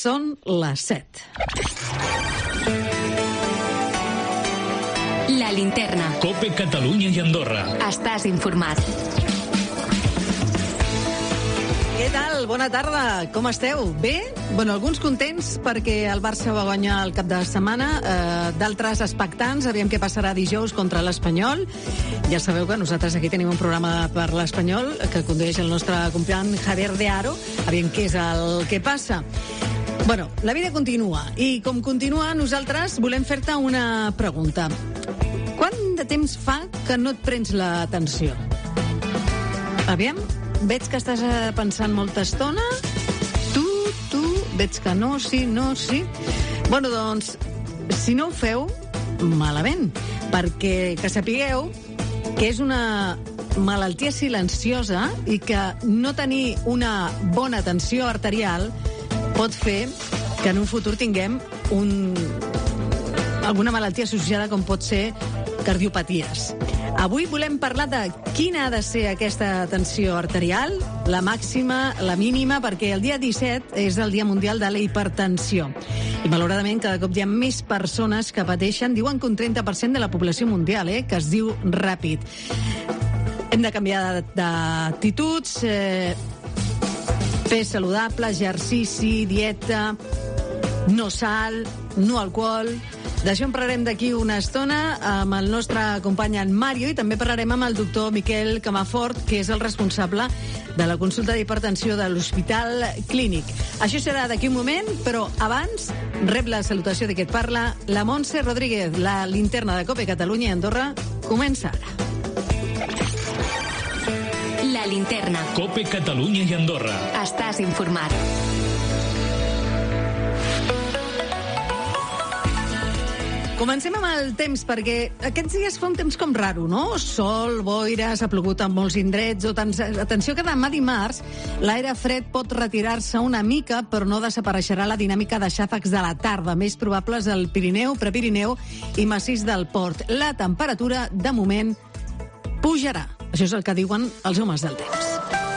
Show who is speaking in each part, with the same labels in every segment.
Speaker 1: Són les 7.
Speaker 2: La linterna.
Speaker 3: COPE Catalunya i Andorra.
Speaker 2: Estàs informat.
Speaker 1: Què tal? Bona tarda. Com esteu? Bé? Bueno, alguns contents perquè el Barça va guanyar el cap de setmana, d'altres expectants, aviam què passarà dijous contra l'Espanyol. Ja sabeu que nosaltres aquí tenim un programa per l'Espanyol que condueix el nostre company Javier de Aro. Aviam què és el que passa. Bueno, la vida continua i com continua nosaltres volem fer-te una pregunta. Quant de temps fa que no et prens l'atenció? Aviam, veig que estàs pensant molta estona. Tu, veig que no, sí. Bueno, doncs, si no ho feu, malament, perquè que sapigueu que és una malaltia silenciosa i que no tenir una bona tensió arterial pot fer que en un futur tinguem alguna malaltia associada com pot ser cardiopaties. Avui volem parlar de quina ha de ser aquesta tensió arterial, la màxima, la mínima, perquè el dia 17 és el Dia Mundial de la Hipertensió. I malauradament cada cop hi ha més persones que pateixen, diuen que un 30% de la població mundial, que es diu ràpid. Hem de canviar d'actituds, fer saludable, exercici, dieta, no sal, no alcohol. D'això en parlarem d'aquí una estona amb el nostre company en Mario i també parlarem amb el doctor Miquel Camafort, que és el responsable de la consulta d'hipertensió de l'Hospital Clínic. Això serà d'aquí un moment, però abans rep la salutació de qui et parla, la Montse Rodríguez, la linterna de COPE Catalunya i Andorra. Comença ara.
Speaker 2: La linterna.
Speaker 3: COPE Catalunya i Andorra.
Speaker 2: Estàs informat.
Speaker 1: Comencem amb el temps, perquè aquests dies fa un temps com raro, no? Sol, boires, ha plogut en molts indrets. Atenció que demà dimarts l'aire fred pot retirar-se una mica, però no desapareixerà la dinàmica de xàfecs de la tarda, més probables al Pirineu, Prepirineu i massís del Port. La temperatura, de moment, pujarà. Això és el que diuen els homes del temps.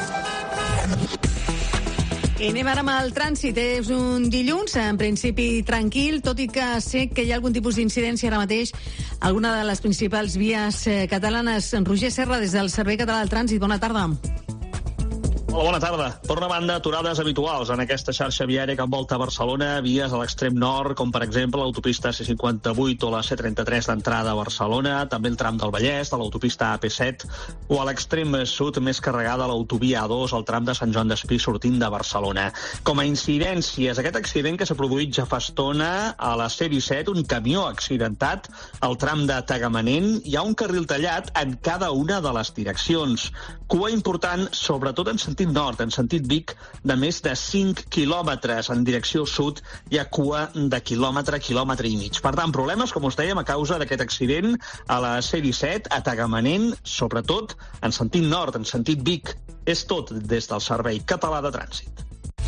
Speaker 1: I anem ara amb el trànsit. És un dilluns, en principi tranquil, tot i que sé que hi ha algun tipus d'incidència ara mateix a alguna de les principals vies catalanes. Roger Serra, des del Servei Català del Trànsit, bona tarda.
Speaker 4: Hola, bona tarda. Per una banda, aturades habituals en aquesta xarxa viària que envolta Barcelona, vies a l'extrem nord, com per exemple l'autopista C58 o la C33 d'entrada a Barcelona, també el tram del Vallès, de l'autopista AP7, o a l'extrem sud més carregada l'autovia A2, el tram de Sant Joan d'Espí sortint de Barcelona. Com a incidències, aquest accident que s'ha produït ja fa estona a la C17, un camió accidentat al tram de Tagamanent, hi ha un carril tallat en cada una de les direccions. Cua important, sobretot en sentit nord, en sentit Vic, de més de 5 quilòmetres. En direcció sud hi ha cua de quilòmetre i mig. Per tant, problemes, com us dèiem, a causa d'aquest accident a la C17, a Tagamanent, sobretot en sentit nord, en sentit Vic. És tot des del Servei Català de Trànsit.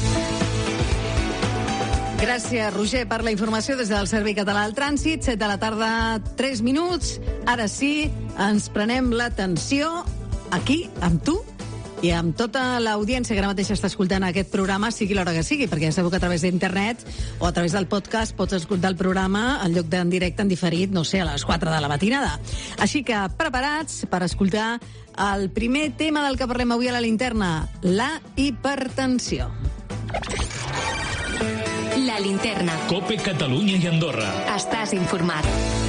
Speaker 1: Gràcies, Roger, per la informació des del Servei Català del Trànsit. 7 de la tarda, 3 minuts. Ara sí, ens prenem l'atenció aquí, amb tu, i amb tota l'audiència que ara mateix està escoltant aquest programa, sigui l'hora que sigui, perquè ja sabeu que a través d'internet o a través del podcast pots escoltar el programa en lloc d'en directe, en diferit, no sé, a les 4 de la matinada. Així que preparats per escoltar el primer tema del que parlem avui a la linterna, la hipertensió.
Speaker 2: La linterna.
Speaker 3: COPE Catalunya i Andorra.
Speaker 2: Estàs informat.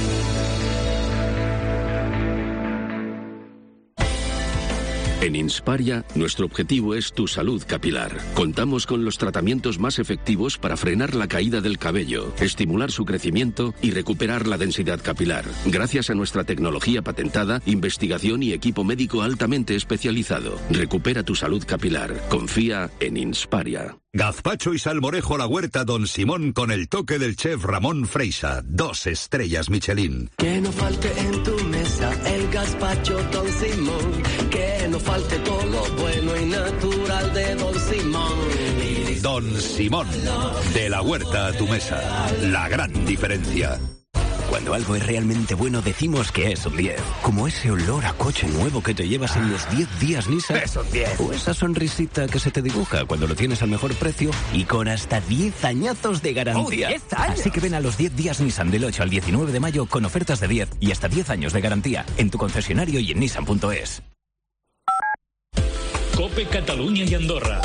Speaker 5: En Insparia, nuestro objetivo es tu salud capilar. Contamos con los tratamientos más efectivos para frenar la caída del cabello, estimular su crecimiento y recuperar la densidad capilar. Gracias a nuestra tecnología patentada, investigación y equipo médico altamente especializado. Recupera tu salud capilar. Confía en Insparia.
Speaker 6: Gazpacho y salmorejo a la huerta Don Simón con el toque del chef Ramón Freisa. 2 estrellas Michelin.
Speaker 7: Que no falte en tu mesa el gazpacho Don Simón. Que no falte todo lo bueno y natural de Don Simón.
Speaker 6: Don Simón, de la huerta a tu mesa. La gran diferencia.
Speaker 8: Cuando algo es realmente bueno decimos que es un 10. Como ese olor a coche nuevo que te llevas en los 10 días Nissan.
Speaker 9: Es un 10.
Speaker 8: O esa sonrisita que se te dibuja cuando lo tienes al mejor precio y con hasta 10 añazos de garantía.
Speaker 9: 10 años.
Speaker 8: Así que ven a los 10 días Nissan del 8 al 19 de mayo con ofertas de 10 y hasta 10 años de garantía en tu concesionario y en nissan.es.
Speaker 3: COPE Cataluña y Andorra.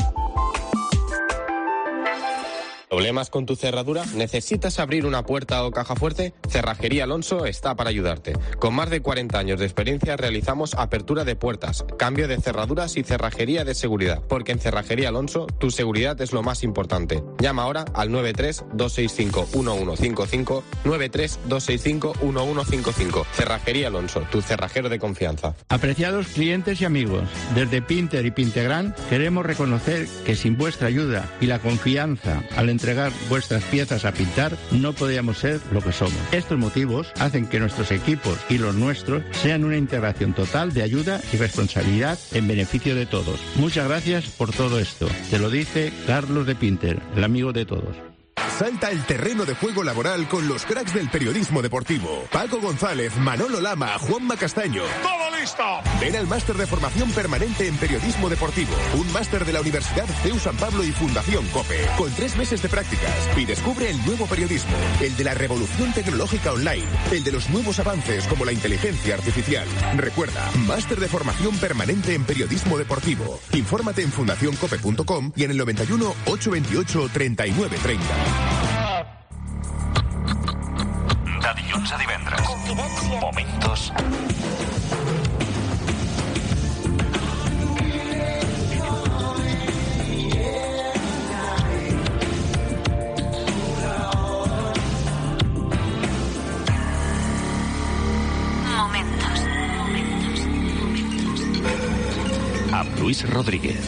Speaker 10: ¿Problemas con tu cerradura? ¿Necesitas abrir una puerta o caja fuerte? Cerrajería Alonso está para ayudarte. Con más de 40 años de experiencia realizamos apertura de puertas, cambio de cerraduras y cerrajería de seguridad. Porque en Cerrajería Alonso tu seguridad es lo más importante. Llama ahora al 93-265-1155, 93-265-1155. Cerrajería Alonso, tu cerrajero de confianza.
Speaker 11: Apreciados clientes y amigos, desde Pinter y Pintegran queremos reconocer que sin vuestra ayuda y la confianza al entregar vuestras piezas a pintar, no podríamos ser lo que somos. Estos motivos hacen que nuestros equipos y los nuestros sean una integración total de ayuda y responsabilidad en beneficio de todos. Muchas gracias por todo esto. Te lo dice Carlos de Pinter, el amigo de todos.
Speaker 12: Salta el terreno de juego laboral con los cracks del periodismo deportivo. Paco González, Manolo Lama, Juanma Castaño. ¡Todo listo! Ven al máster de formación permanente en periodismo deportivo. Un máster de la Universidad CEU San Pablo y Fundación COPE. Con 3 meses de prácticas. Y descubre el nuevo periodismo. El de la revolución tecnológica online. El de los nuevos avances como la inteligencia artificial. Recuerda, máster de formación permanente en periodismo deportivo. Infórmate en fundacioncope.com y en el 91 828 3930.
Speaker 13: De dilluns a divendres. Confidència. Momentos.
Speaker 5: Amb Luis Rodríguez.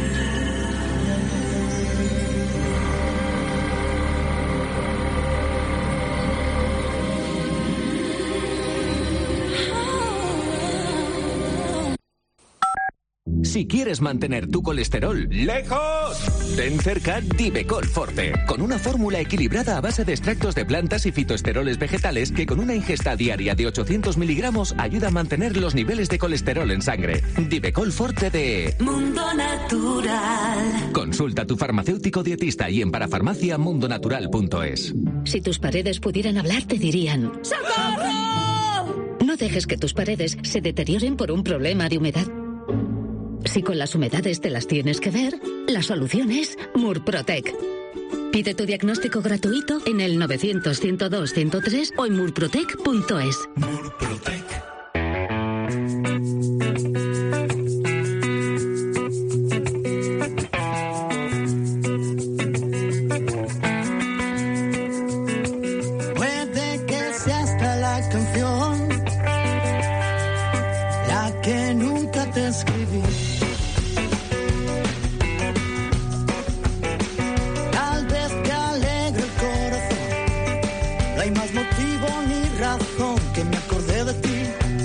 Speaker 8: Si quieres mantener tu colesterol lejos, ten cerca Divecol Forte, con una fórmula equilibrada a base de extractos de plantas y fitoesteroles vegetales que con una ingesta diaria de 800 miligramos ayuda a mantener los niveles de colesterol en sangre. Divecol Forte de
Speaker 14: Mundo Natural.
Speaker 8: Consulta a tu farmacéutico dietista y en parafarmaciamundonatural.es.
Speaker 15: Si tus paredes pudieran hablar, te dirían ¡socorro! No dejes que tus paredes se deterioren por un problema de humedad. Si con las humedades te las tienes que ver, la solución es Murprotec. Pide tu diagnóstico gratuito en el 900-102-103 o en murprotec.es.
Speaker 13: Murprotec.
Speaker 16: Puede que sea hasta la canción la que nunca te escribí. Que me acordé de ti.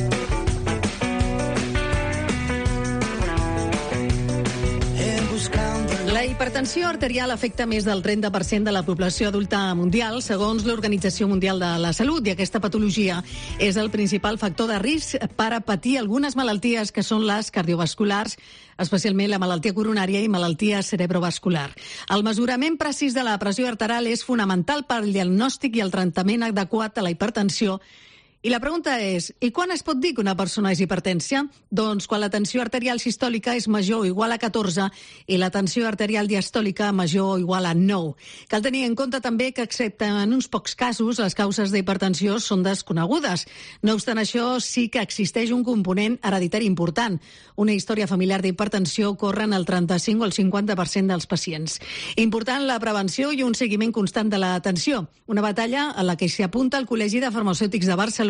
Speaker 1: La hipertensió arterial afecta més del 30% de la població adulta mundial, segons l'Organització Mundial de la Salut, i aquesta patologia és el principal factor de risc per a patir algunes malalties que són les cardiovasculars, especialment la malaltia coronària i malaltia cerebrovascular. El mesurament precís de la pressió arterial és fonamental per al diagnòstic i el tractament adequat a la hipertensió. I la pregunta és, i quan es pot dir que una persona és hipertensa? Doncs quan la tensió arterial sistòlica és major o igual a 14 i la tensió arterial diastòlica major o igual a 9. Cal tenir en compte també que, excepte en uns pocs casos, les causes d'hipertensió són desconegudes. No obstant això, sí que existeix un component hereditari important. Una història familiar d'hipertensió ocorre en el 35 o el 50% dels pacients. Important la prevenció i un seguiment constant de la tensió. Una batalla a la que s'hi apunta el Col·legi de Farmacèutics de Barcelona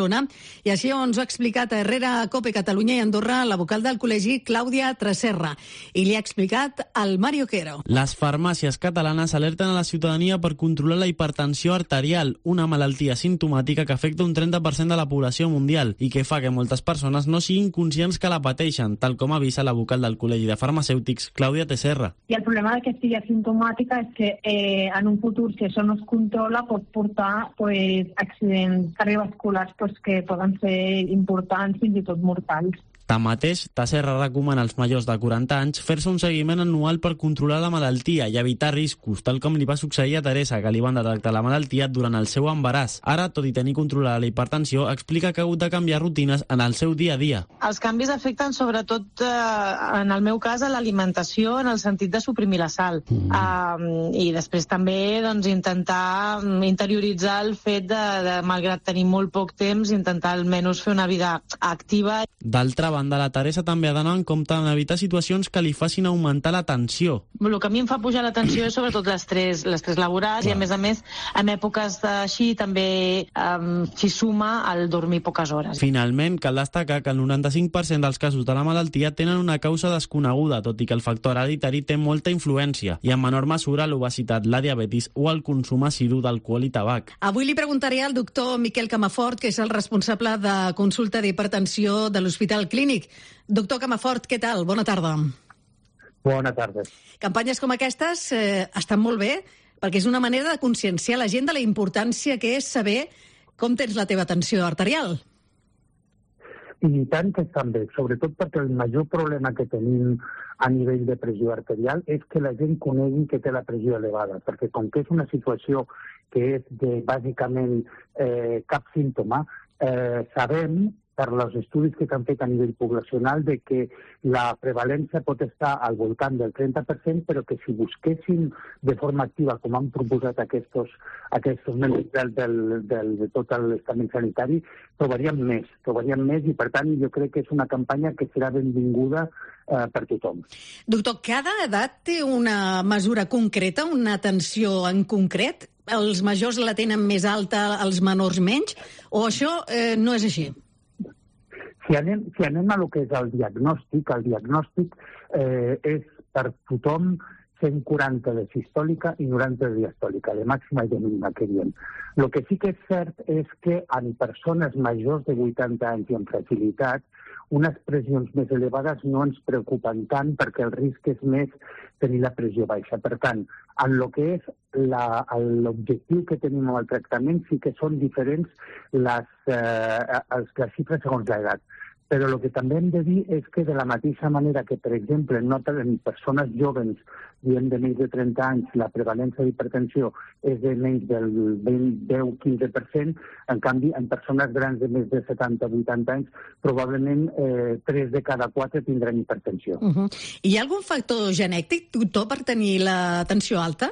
Speaker 1: Barcelona, i així ens ho ha explicat a Herrera, COPE, Catalunya i Andorra, la vocal del col·legi, Clàudia Tresserra, i li ha explicat al Mario Quero.
Speaker 9: Les farmàcies catalanes alerten a la ciutadania per controlar la hipertensió arterial, una malaltia simptomàtica que afecta un 30% de la població mundial i que fa que moltes persones no siguin conscients que la pateixen, tal com avisa la vocal del Col·legi de Farmacèutics, Clàudia Tresserra.
Speaker 17: I el problema de que sigui simptomàtica és que en un futur, si això no es controla, pot portar accidents cardiovasculars que poden ser importants, fins i tot mortals.
Speaker 9: Tanmateix, Tresserra recomana als majors de 40 anys fer-se un seguiment anual per controlar la malaltia i evitar riscos, tal com li va succeir a Teresa, que li van detectar la malaltia durant el seu embaràs. Ara, tot i tenir controlada la hipertensió, explica que ha hagut de canviar rutines en el seu dia a dia.
Speaker 18: Els canvis afecten sobretot, en el meu cas, a l'alimentació, en el sentit de suprimir la sal. I després també intentar interioritzar el fet de, malgrat tenir molt poc temps, intentar almenys fer una vida activa.
Speaker 9: D'altra banda, la Teresa també ha d'anar en compte en evitar situacions que li facin augmentar la tensió.
Speaker 18: El que a mi em fa pujar la tensió és sobretot l'estrès laboral i, a més, en èpoques així també s'hi suma el dormir poques hores.
Speaker 9: Finalment, cal destacar que el 95% dels casos de la malaltia tenen una causa desconeguda, tot i que el factor hereditari té molta influència, i en menor mesura l'obesitat, la diabetis o el consum assidu d'alcohol i tabac.
Speaker 1: Avui li preguntaré al doctor Miquel Camafort, que és el responsable de consulta d'hipertensió de l'Hospital Clínic. Doctor Camafort, què tal? Bona tarda.
Speaker 19: Bona tarda.
Speaker 1: Campanyes com aquestes estan molt bé, perquè és una manera de conscienciar la gent de la importància que és saber com tens la teva tensió arterial.
Speaker 19: I tant que estan bé, sobretot perquè el major problema que tenim a nivell de pressió arterial és que la gent conegui que té la pressió elevada, perquè com que és una situació que és de, bàsicament, cap símptoma, sabem per als estudis que s'han fet a nivell poblacional de que la prevalència pot estar al voltant del 30%, però que si busquéssim de forma activa, com han proposat aquests membres de tot l'estament sanitari, trobaríem més i, per tant, jo crec que és una campanya que serà benvinguda per tothom.
Speaker 1: Doctor, cada edat té una mesura concreta, una tensió en concret? Els majors la tenen més alta, els menors menys? O això no és així?
Speaker 19: Si anem a lo que és el diagnòstic és per tothom 140 de sistòlica i 90 de diastòlica, de màxima i de mínima, que diem. El que sí que és cert és que en persones majors de 80 anys i amb fragilitat, unes pressions més elevades no ens preocupen tant perquè el risc és més tenir la pressió baixa. Per tant, en el que és l'objectiu que tenim amb el tractament sí que són diferents les xifres segons l'edat. Però el que també hem de dir és que de la mateixa manera que, per exemple, en persones joves, diem de menys de 30 anys, la prevalència d'hipertensió és de menys del 10-15%, en canvi, en persones grans de més de 70-80 anys, probablement 3 de cada 4 tindran hipertensió.
Speaker 1: Hi ha algun factor genètic, doctor, per tenir la tensió alta?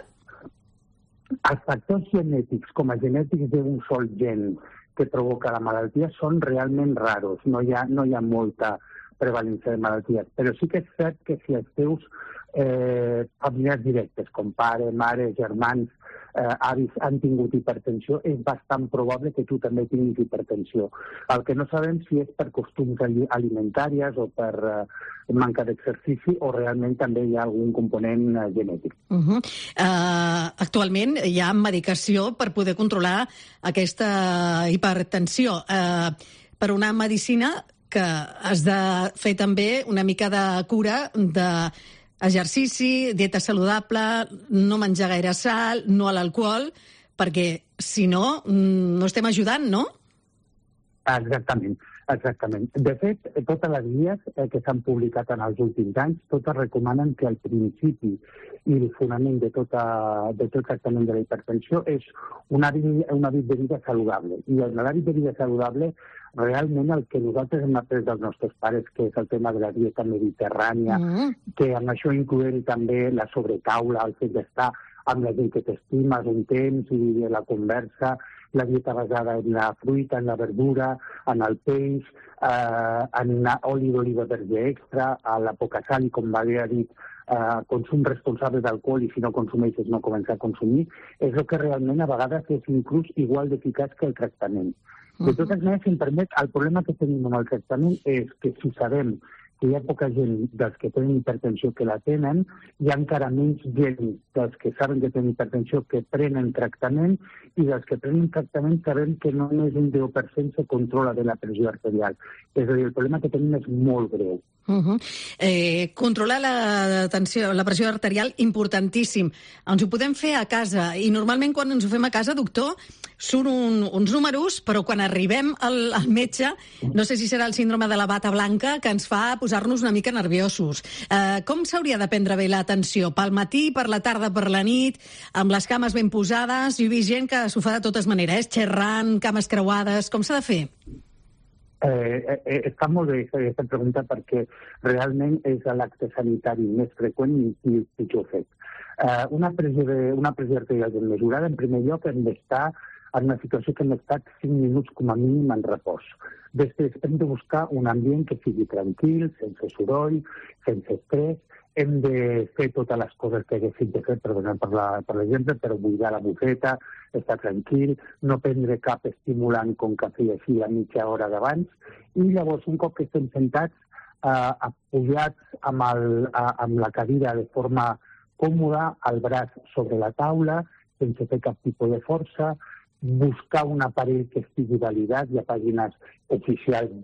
Speaker 19: Els factors genètics, com a genètics d'un sol gen, que provoca la malaltia són realment raros, no hi ha molta prevalència de malalties, però sí que és cert que si els teus familiars directes, com pare, mare, germans, avis, han tingut hipertensió, és bastant probable que tu també tinguis hipertensió. El que no sabem si és per costums alimentàries o per manca d'exercici o realment també hi ha algun component genètic.
Speaker 1: Actualment hi ha medicació per poder controlar aquesta hipertensió. Per una medicina que has de fer també una mica de cura d'exercici, dieta saludable, no menjar gaire sal, no a l'alcohol, perquè si no, no estem ajudant, no?
Speaker 19: Exactament. De fet, totes les guies que s'han publicat en els últims anys, totes recomanen que el principi i el fonament de tot tractament de la hipertensió és un hàbit de vida saludable. I en l'hàbit de vida saludable, realment el que nosaltres hem après dels nostres pares, que és el tema de la dieta mediterrània, que amb això incloent també la sobretaula, el fet d'estar amb la gent que t'estimes un temps i la conversa, la dieta basada en la fruita, en la verdura, en el peix, en oli d'oliva verge extra, a la poca sal i, com va haver dit, consum responsable d'alcohol i si no consumeixes no començar a consumir, és el que realment a vegades és inclús igual d'eficaç que el tractament. De totes maneres, si em permet, el problema que tenim amb el tractament és que si sabem que hi ha poca gent dels que tenen hipertensió que la tenen, hi ha encara menys gent dels que saben que tenen hipertensió que prenen tractament, i dels que prenen tractament sabem que no és un 10% se controla de la pressió arterial. És a dir, el problema que tenim és molt greu.
Speaker 1: Controlar la pressió arterial, importantíssim. Ens ho podem fer a casa, i normalment quan ens ho fem a casa, doctor, són uns números, però quan arribem al metge, no sé si serà el síndrome de la bata blanca que ens fa posar-nos una mica nerviosos. Com s'hauria de prendre bé l'atenció? Pel matí, per la tarda, per la nit, amb les cames ben posades? Jo he vist gent que s'ho fa de totes maneres, xerrant, cames creuades. Com s'ha de fer?
Speaker 19: Està molt bé aquesta pregunta perquè realment és l'acte sanitari més freqüent i pitjor fet. Una pressió arterial ben mesurada, en primer lloc, hem d'estar en una situació que hem estat 5 minuts com a mínim en repòs. Després hem de buscar un ambient que sigui tranquil, sense soroll, sense estrès. Hem de fer totes les coses que haguéssim de fer, per exemple, per buidar la bufeta, estar tranquil, no prendre cap estimulant com cafè així a mitja hora d'abans, i llavors un cop que estem sentats, apoyats amb la cadira de forma còmoda, el braç sobre la taula, sense fer cap tipus de força, buscar un aparell que estigui validat. Hi ha pàgines oficials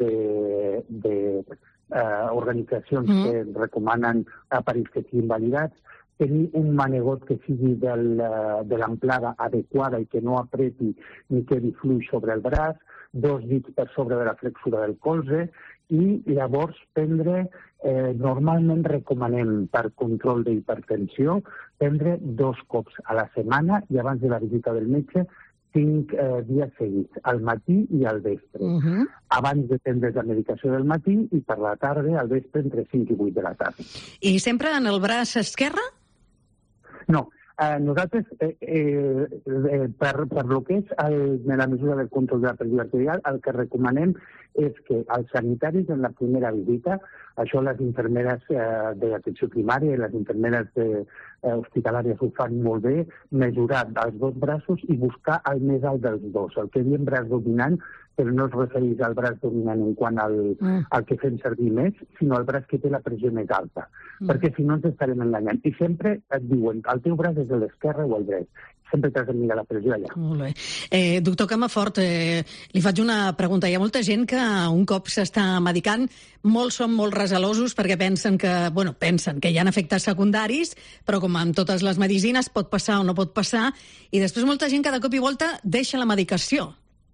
Speaker 19: d'organitzacions que recomanen aparells que siguin validats, tenir un manegot que sigui de l'amplada adequada i que no apreti ni quedi fluix sobre el braç, 2 dits per sobre de la flexura del colze, i llavors prendre, normalment recomanem per control d'hipertensió, prendre 2 cops a la setmana i abans de la visita del metge 5 dies seguits, al matí i al vespre. Abans de prendre la medicació del matí i per la tarda, al vespre, entre 5 i 8 de la tarda.
Speaker 1: I sempre en el braç esquerre?
Speaker 19: No. Nosaltres, per lo que és la mesura del control de la pressió arterial, el que recomanem és que els sanitaris en la primera visita, això les infermeres d'atenció primària i les infermeres hospitalàries ho fan molt bé, mesurar els 2 braços i buscar el més alt dels 2, el que diem braç dominant, però no es refereix al braç dominant en quant al que fem servir més, sinó al braç que té la pressió més alta, perquè si no ens estarem enganyant. I sempre et diuen, el teu braç és de l'esquerra o el dret. Sempre t'has de mirar la pressió allà.
Speaker 1: Molt bé. Doctor Camafort, li faig una pregunta. Hi ha molta gent que un cop s'està medicant, molts són molt recelosos perquè pensen que hi ha efectes secundaris, però com amb totes les medicines pot passar o no pot passar, i després molta gent que de cop i volta deixa la medicació.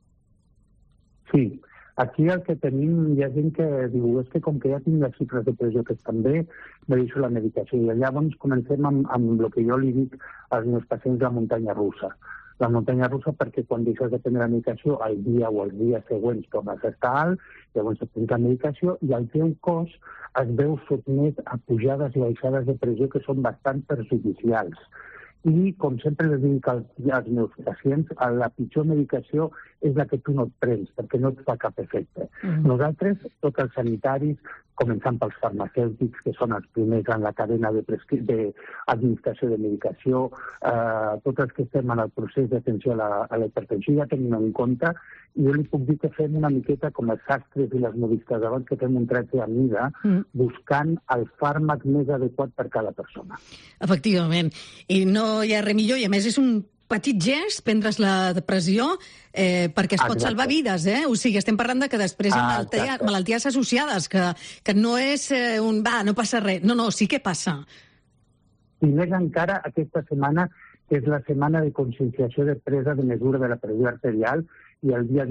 Speaker 19: Sí, aquí el que tenim, hi ha gent que diu, és que com que ja tinc les xifres de pressió que estan bé, me deixo la medicació. I llavors comencem amb el que jo li dic als meus pacients, la muntanya russa. La muntanya russa perquè quan deixes de prendre la medicació, el dia o els dies següents tornes a estar alt, llavors et prens la medicació i el teu cos es veu sotmès a pujades i baixades de pressió que són bastant perjudicials. I, com sempre les dic als meus pacients, la pitjor medicació és la que tu no et prens, perquè no et fa cap efecte. Nosaltres, tots els sanitaris, començant pels farmacèutics, que són els primers en la cadena d'administració de medicació, tots els que estem en el procés d'atenció a la hipertensió, ja tenim en compte, i jo li puc dir que fem una miqueta com els sastres i les modistes abans, que fem un tratge a mida, buscant el fàrmac més adequat per cada persona.
Speaker 1: Efectivament. I no hi ha res millor, i a més és un petit gest, prendre's la depressió, perquè es pot salvar vides, O sigui, estem parlant de que després hi ha malalties associades, que no és no passa res. No, sí que passa.
Speaker 19: I més encara aquesta setmana, que és la setmana de conscienciació de presa de mesura de la pressió arterial, i el dia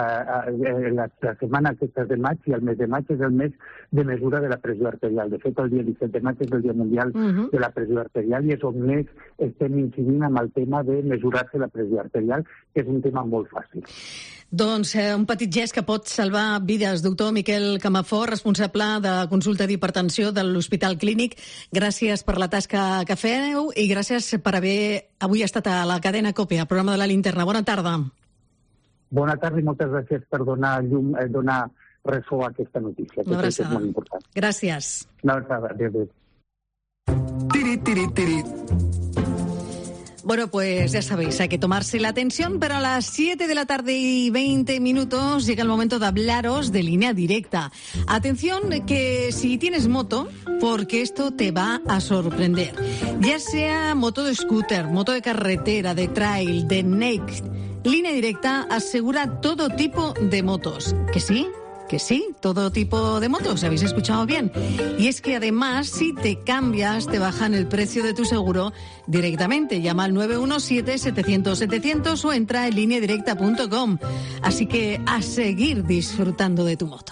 Speaker 19: la setmana aquesta de maig i el mes de maig és el mes de mesura de la pressió arterial. De fet, el dia 17 de maig és el Dia Mundial de la Pressió Arterial i és on més estem incidint amb el tema de mesurar-se la pressió arterial, que és un tema molt fàcil.
Speaker 1: Doncs un petit gest que pot salvar vides. Doctor Miquel Camafort, responsable de consulta d'hipertensió de l'Hospital Clínic, gràcies per la tasca que feu i gràcies per haver avui estat a la cadena COPE, al programa de La Linterna. Bona tarda.
Speaker 19: Bona tarda i moltes gràcies per donar ressò a aquesta notícia, que crec que és molt important.
Speaker 1: Gràcies.
Speaker 19: Una abraçada. Adéu.
Speaker 1: Bueno, pues ya sabéis, hay que tomarse la atención, pero a las 7 de la tarde y 20 minutos llega el momento de hablaros de Línea Directa. Atención, que si tienes moto, porque esto te va a sorprender. Ya sea moto de scooter, moto de carretera, de trail, de naked, Línea Directa asegura todo tipo de motos. ¿Que sí? Que sí, todo tipo de motos, ¿habéis escuchado bien? Y es que además, si te cambias, te bajan el precio de tu seguro directamente. Llama al 917-700-700 o entra en lineadirecta.com. Así que a seguir disfrutando de tu moto.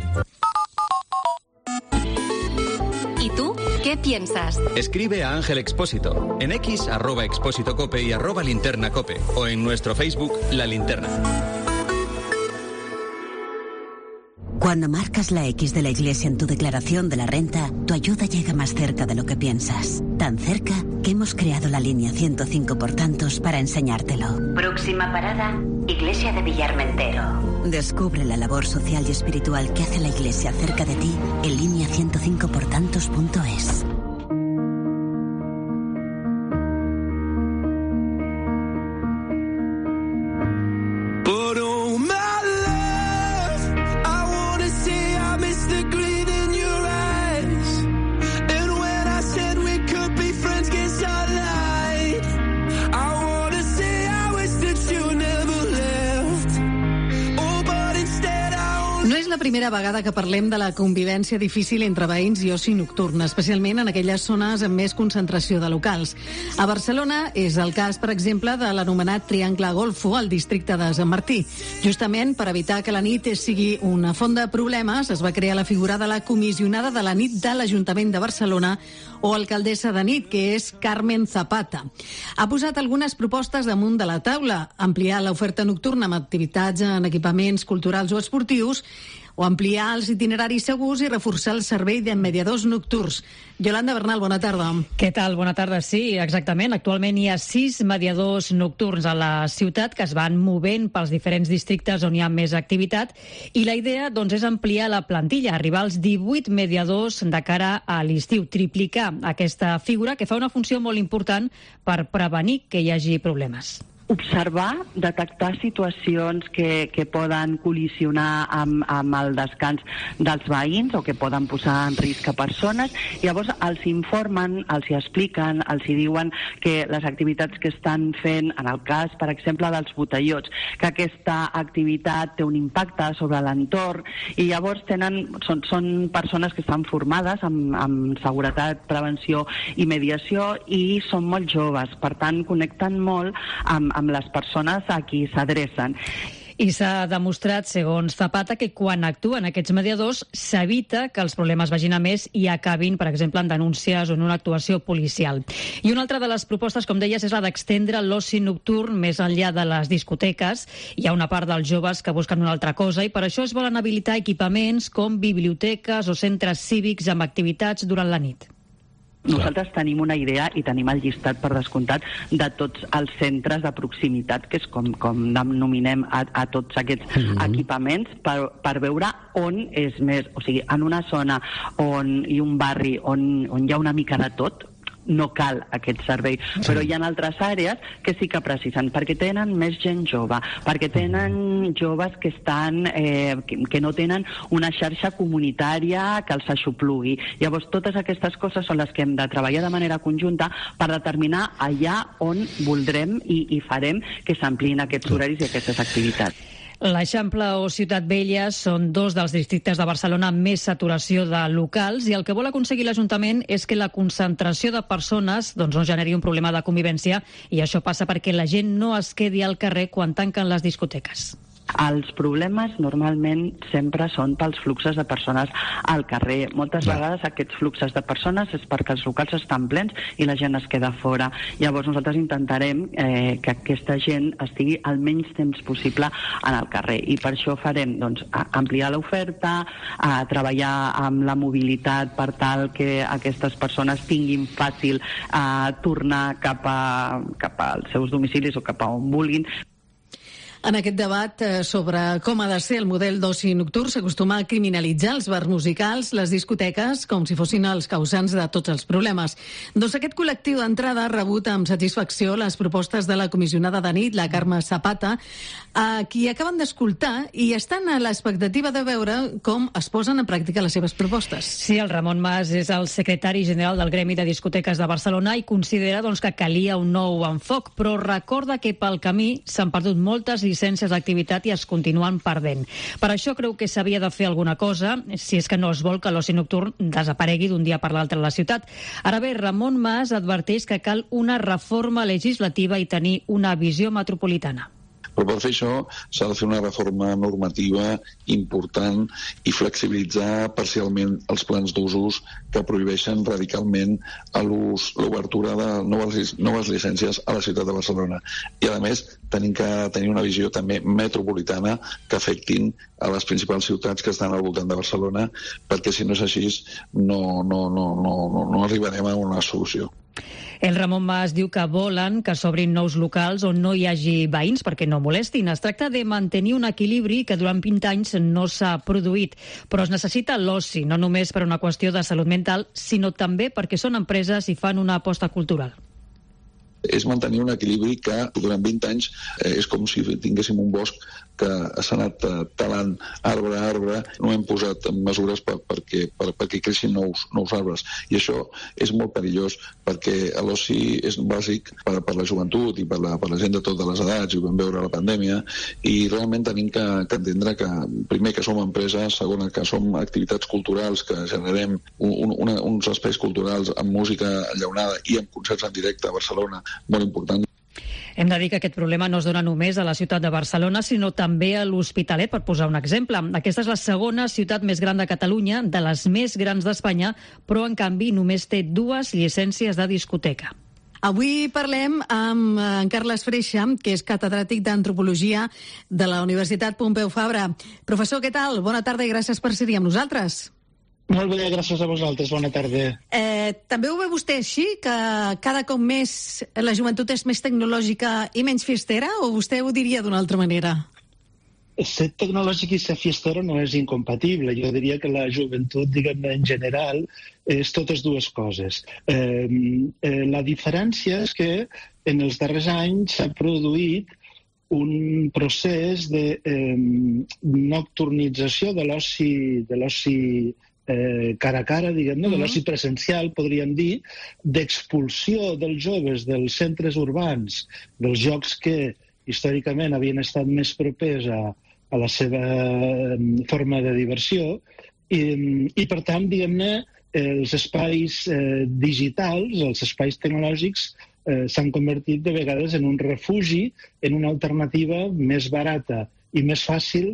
Speaker 2: ¿Y tú? ¿Qué piensas?
Speaker 20: Escribe a Ángel Expósito, en X, @expósitocope y @linternacope, o en nuestro Facebook, La Linterna.
Speaker 21: Cuando marcas la X de la Iglesia en tu declaración de la renta, tu ayuda llega más cerca de lo que piensas. Tan cerca que hemos creado la línea 105 por tantos para enseñártelo.
Speaker 22: Próxima parada, Iglesia de Villarmentero.
Speaker 21: Descubre la labor social y espiritual que hace la Iglesia cerca de ti en línea 105portantos.es.
Speaker 1: Primera vegada que parlem de la convivència difícil entre veïns i oci nocturn, especialment en aquelles zones amb més concentració de locals. A Barcelona és el cas, per exemple, de l'anomenat Triangle Golfo, al districte de Sant Martí. Justament per evitar que la nit sigui una font de problemes, es va crear la figura de la comissionada de la nit de l'Ajuntament de Barcelona o alcaldessa de nit, que és Carmen Zapata. Ha posat algunes propostes damunt de la taula: ampliar l'oferta nocturna amb activitats en equipaments culturals o esportius, o ampliar els itineraris segurs i reforçar el servei de mediadors nocturns. Yolanda Bernal, bona tarda.
Speaker 23: Què tal? Bona tarda. Sí, exactament. Actualment hi ha 6 mediadors nocturns a la ciutat que es van movent pels diferents districtes on hi ha més activitat, i la idea doncs, és ampliar la plantilla, arribar als 18 mediadors de cara a l'estiu, triplicar aquesta figura que fa una funció molt important per prevenir que hi hagi problemes.
Speaker 24: Observar, detectar situacions que poden col·lisionar amb el descans dels veïns o que poden posar en risc a persones. Llavors els informen, els hi expliquen, els hi diuen que les activitats que estan fent, en el cas, per exemple, dels botellots, que aquesta activitat té un impacte sobre l'entorn, i llavors són persones que estan formades en seguretat, prevenció i mediació, i són molt joves, per tant connecten molt amb les persones a qui s'adrecen.
Speaker 23: I s'ha demostrat, segons Zapata, que quan actuen aquests mediadors s'evita que els problemes vagin a més i acabin, per exemple, en denúncies o en una actuació policial. I una altra de les propostes, com deies, és la d'extendre l'oci nocturn més enllà de les discoteques. Hi ha una part dels joves que busquen una altra cosa i per això es volen habilitar equipaments com biblioteques o centres cívics amb activitats durant la nit.
Speaker 24: Nosaltres tenim una idea i tenim el llistat, per descomptat, de tots els centres de proximitat, que és com denominem a tots aquests equipaments, per veure on és més. O sigui, en una zona i un barri on hi ha una mica de tot, no cal aquest servei, però hi ha altres àrees que sí que precisen, perquè tenen més gent jove, perquè tenen joves que que no tenen una xarxa comunitària que els aixoplugui. Llavors, totes aquestes coses són les que hem de treballar de manera conjunta per determinar allà on voldrem i farem que s'ampliïn aquests horaris i aquestes activitats.
Speaker 23: L'Eixample o Ciutat Vella són 2 dels districtes de Barcelona amb més saturació de locals, i el que vol aconseguir l'Ajuntament és que la concentració de persones no generi un problema de convivència, i això passa perquè la gent no es quedi al carrer quan tanquen les discoteques.
Speaker 24: Els problemes normalment sempre són pels fluxos de persones al carrer. Moltes vegades aquests fluxos de persones és perquè els locals estan plens i la gent es queda fora. Llavors nosaltres intentarem que aquesta gent estigui el menys temps possible en el carrer, i per això farem ampliar l'oferta, treballar amb la mobilitat per tal que aquestes persones tinguin fàcil tornar cap als seus domicilis o cap a on vulguin.
Speaker 1: En aquest debat sobre com ha de ser el model d'oci nocturn s'acostuma a criminalitzar els bars musicals, les discoteques, com si fossin els causants de tots els problemes. Doncs aquest col·lectiu d'entrada ha rebut amb satisfacció les propostes de la comissionada de nit, la Carme Zapata, a qui acaben d'escoltar i estan a l'expectativa de veure com es posen en pràctica les seves propostes.
Speaker 23: Sí, el Ramon Mas és el secretari general del Gremi de Discoteques de Barcelona i considera que calia un nou enfoc, però recorda que pel camí s'han perdut moltes llicències d'activitat i es continuen perdent. Per això creu que s'havia de fer alguna cosa, si és que no es vol que l'oci nocturn desaparegui d'un dia per l'altre a la ciutat. Ara bé, Ramon Mas adverteix que cal una reforma legislativa i tenir una visió metropolitana.
Speaker 3: Però per fer això s'ha de fer una reforma normativa important i flexibilitzar parcialment els plans d'usos que prohibeixen radicalment l'obertura de noves llicències a la ciutat de Barcelona. I a més tenim que tenir una visió també metropolitana que afectin a les principals ciutats que estan al voltant de Barcelona, perquè si no és així no arribarem a una solució.
Speaker 23: El Ramon Mas diu que volen que s'obrin nous locals on no hi hagi veïns perquè no molestin. Es tracta de mantenir un equilibri que durant 20 anys no s'ha produït, però es necessita l'oci, no només per una qüestió de salut mental, sinó també perquè són empreses i fan una aposta cultural.
Speaker 3: És mantenir un equilibri que durant 20 anys és com si tinguéssim un bosc que s'ha anat talant arbre a arbre, no hem posat mesures perquè creixin nous arbres. I això és molt perillós perquè l'oci és bàsic per la joventut i per la gent de totes les edats, i ho vam veure a la pandèmia, i realment tenim que entendre que, primer, que som empreses, segon, que som activitats culturals, que generem uns espais culturals amb música enllaunada i amb concerts en directe a Barcelona, molt important.
Speaker 23: Hem de dir que aquest problema no es dona només a la ciutat de Barcelona, sinó també a l'Hospitalet, per posar un exemple. Aquesta és la segona ciutat més gran de Catalunya, de les més grans d'Espanya, però en canvi només té 2 llicències de discoteca.
Speaker 1: Avui parlem amb en Carles Freixa, que és catedràtic d'Antropologia de la Universitat Pompeu Fabra. Professor, què tal? Bona tarda i gràcies per ser-hi amb nosaltres.
Speaker 4: Molt bé, gràcies a vosaltres. Bona tarda.
Speaker 1: També ho veu vostè així, que cada cop més la joventut és més tecnològica i menys fiestera, o vostè ho diria d'una altra manera?
Speaker 4: Ser tecnològic i ser fiestero no és incompatible. Jo diria que la joventut, diguem-ne, en general, és totes dues coses. La diferència és que en els darrers anys s'ha produït un procés de nocturnització de l'oci cara a cara, diguem-ne, de l'oci presencial, podríem dir, d'expulsió dels joves dels centres urbans, dels llocs que històricament havien estat més propers a la seva forma de diversió, i per tant, diguem-ne, els espais digitals, els espais tecnològics, s'han convertit de vegades en un refugi, en una alternativa més barata i més fàcil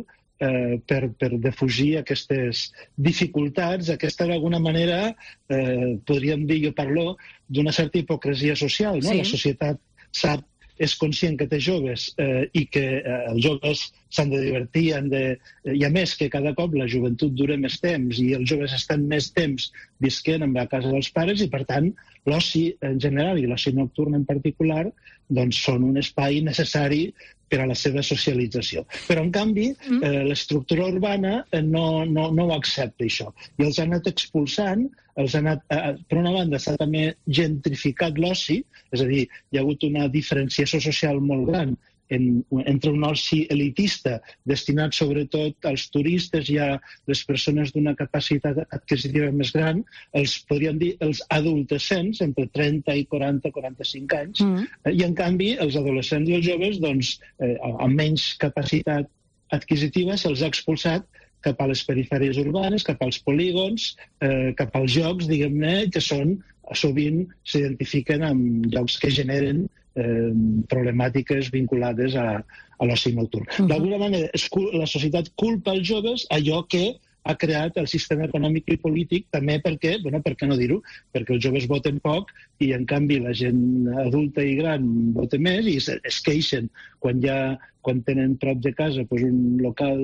Speaker 4: per defugir aquestes dificultats, d'alguna manera, podríem dir, jo parlo d'una certa hipocresia social, no? Sí. La societat és conscient que té joves i que els joves s'han de divertir, i a més que cada cop la joventut dura més temps i els joves estan més temps visquent a casa dels pares, i per tant l'oci en general i l'oci nocturn en particular doncs són un espai necessari per a la seva socialització. Però, en canvi, l'estructura urbana no ho accepta, això. I els ha anat expulsant, per una banda s'ha també gentrificat l'oci, és a dir, hi ha hagut una diferenciació social molt gran entre un oci elitista destinat sobretot als turistes i a les persones d'una capacitat adquisitiva més gran, podríem dir els adolescents, entre 30 i 40-45 anys, i en canvi els adolescents i els joves amb menys capacitat adquisitiva se'ls ha expulsat cap a les perifèries urbanes, cap als polígons, cap als llocs, diguem-ne, que sovint s'identifiquen amb llocs que generen problemàtiques vinculades a l'oci nocturn. D'alguna manera, la societat culpa els joves allò que ha creat el sistema econòmic i polític, també perquè, per què no dir-ho, perquè els joves voten poc i en canvi la gent adulta i gran vota més i es queixen quan tenen prop de casa un local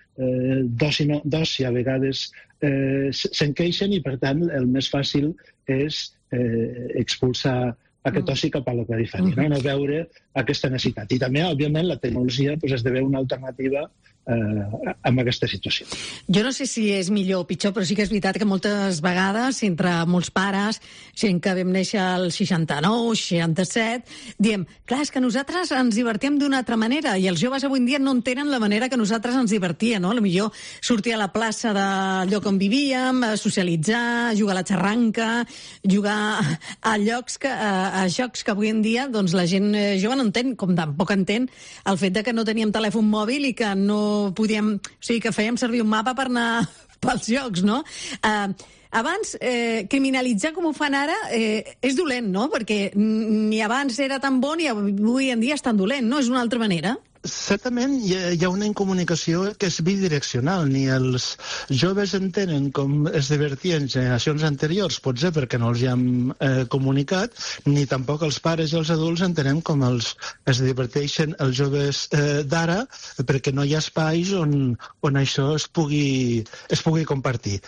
Speaker 4: d'oci, a vegades se'n queixen, i per tant el més fàcil és expulsar aquest oci cap a la perifèria, no veure aquesta necessitat. I també, òbviament, la tecnologia esdevé una alternativa amb aquesta situació.
Speaker 1: Jo no sé si és millor o pitjor, però sí que és veritat que moltes vegades, entre molts pares, gent que vam néixer al 69, 67, diem, clar, és que nosaltres ens divertíem d'una altra manera, i els joves avui en dia no entenen la manera que nosaltres ens divertíem, no? Potser sortir a la plaça del lloc on vivíem, socialitzar, jugar a la xarranca, jugar a jocs que avui en dia doncs, la gent jove no entén, com tampoc entén el fet de que no teníem telèfon mòbil i que no podíem... O sigui, que fèiem servir un mapa per anar pels jocs, no? Abans, criminalitzar com ho fan ara és dolent, no? Perquè ni abans era tan bon i avui en dia és tan dolent, no? És una altra manera.
Speaker 4: Certament hi ha una incomunicació que és bidireccional. Ni els joves entenen com es divertien generacions anteriors, potser perquè no els hi hem comunicat, ni tampoc els pares i els adults entenem com es diverteixen els joves d'ara, perquè no hi ha espais on això es pugui compartir.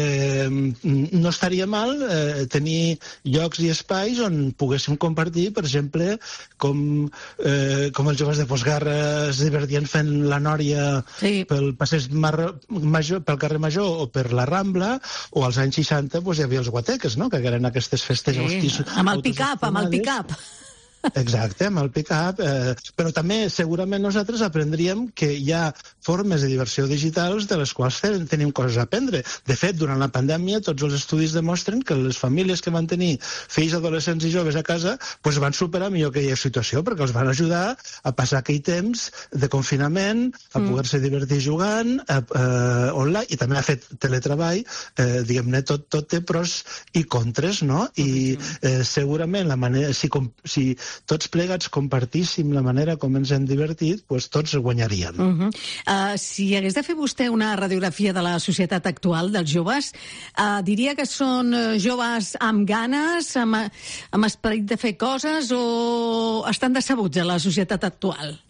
Speaker 4: No estaria mal tenir llocs i espais on poguéssim compartir, per exemple, com els joves de postguerra es divertien fent la nòria pel passeig major, pel carrer Major o per la Rambla, o als anys 60 hi havia els guateques, no? Que eren aquestes festes...
Speaker 1: Amb el pick-up.
Speaker 4: Exacte, amb el pick-up, però també segurament nosaltres aprendríem que hi ha formes de diversió digitals de les quals tenim coses a aprendre. De fet, durant la pandèmia tots els estudis demostren que les famílies que van tenir fills, adolescents i joves a casa van superar millor aquella situació, perquè els van ajudar a passar aquell temps de confinament, a poder-se divertir jugant online, i també ha fet teletreball, diguem-ne, tot té pros i contres, no? I segurament la manera, si tots plegats compartíssim la manera com ens hem divertit, tots guanyaríem.
Speaker 1: Si hagués de fer vostè una radiografia de la societat actual dels joves, diria que són joves amb ganes, amb esperit de fer coses, o estan decebuts a la societat actual?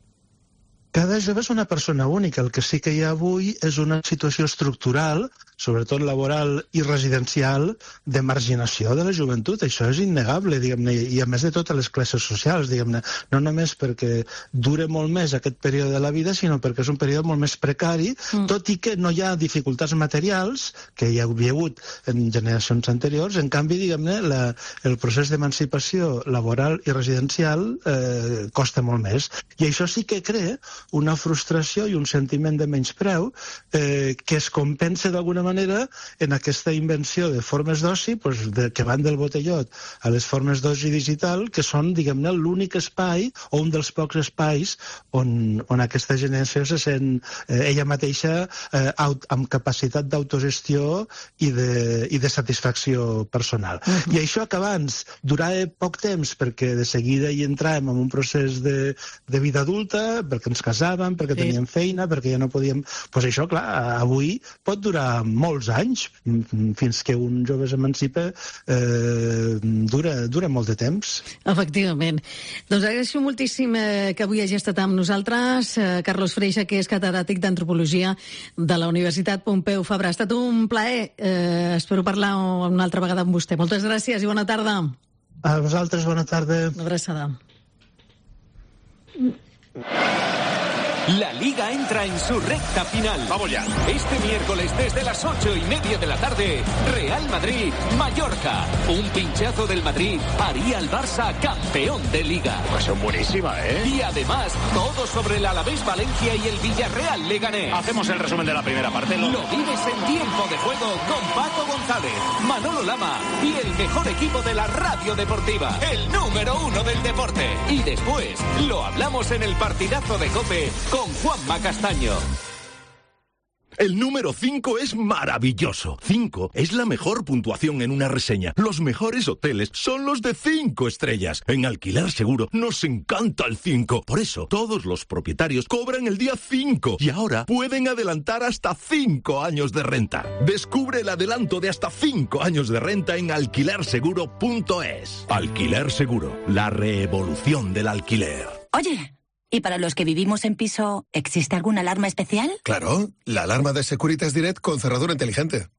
Speaker 4: Cada jove és una persona única. El que sí que hi ha avui és una situació estructural, sobretot laboral i residencial, de marginació de la joventut. Això és innegable, diguem-ne, i a més de totes les classes socials, diguem-ne. No només perquè dure molt més aquest període de la vida, sinó perquè és un període molt més precari, tot i que no hi ha dificultats materials, que hi havia hagut en generacions anteriors. En canvi, diguem-ne, el procés d'emancipació laboral i residencial costa molt més. I això sí que crea una frustració i un sentiment de menyspreu que es compensa d'alguna manera en aquesta invenció de formes d'oci que van del botellot a les formes d'oci digital, que són, diguem-ne, l'únic espai o un dels pocs espais on aquesta generació se sent ella mateixa amb capacitat d'autogestió i de satisfacció personal. I això que abans durava poc temps perquè de seguida hi entràvem en un procés de vida adulta, perquè ens casàvem, perquè teníem feina, perquè ja no podíem... Doncs això, clar, avui pot durar molts anys, fins que un jove s'emancipa, dura molt de temps.
Speaker 1: Efectivament. Doncs agraeixo moltíssim que avui hagi estat amb nosaltres, Carlos Freixa, que és catedràtic d'Antropologia de la Universitat Pompeu Fabra. Ha estat un plaer. Espero parlar una altra vegada amb vostè. Moltes gràcies i bona tarda.
Speaker 4: A vosaltres, bona tarda.
Speaker 1: Una abraçada.
Speaker 8: La Liga entra en su recta final.
Speaker 13: Vamos ya.
Speaker 8: Este miércoles desde las 8:30 de la tarde, Real Madrid-Mallorca. Un pinchazo del Madrid haría al Barça campeón de Liga.
Speaker 13: Pasión buenísima, ¿eh?
Speaker 8: Y además, todo sobre el Alavés-Valencia y el Villarreal-Leganés.
Speaker 13: Hacemos el resumen de la primera parte.
Speaker 8: Lo vives en Tiempo de Juego con Paco González, Manolo Lama y el mejor equipo de la radio deportiva, el número 1 del deporte. Y después, lo hablamos en el partidazo de COPE con Juanma Castaño.
Speaker 12: El número 5 es maravilloso. 5 es la mejor puntuación en una reseña. Los mejores hoteles son los de 5 estrellas. En Alquiler Seguro nos encanta el 5. Por eso, todos los propietarios cobran el día 5 y ahora pueden adelantar hasta 5 años de renta. Descubre el adelanto de hasta 5 años de renta en alquilerseguro.es. Alquiler Seguro, la revolución del alquiler.
Speaker 6: Oye, ¿y para los que vivimos en piso, existe alguna alarma especial?
Speaker 7: Claro, la alarma de Securitas Direct con cerradura inteligente.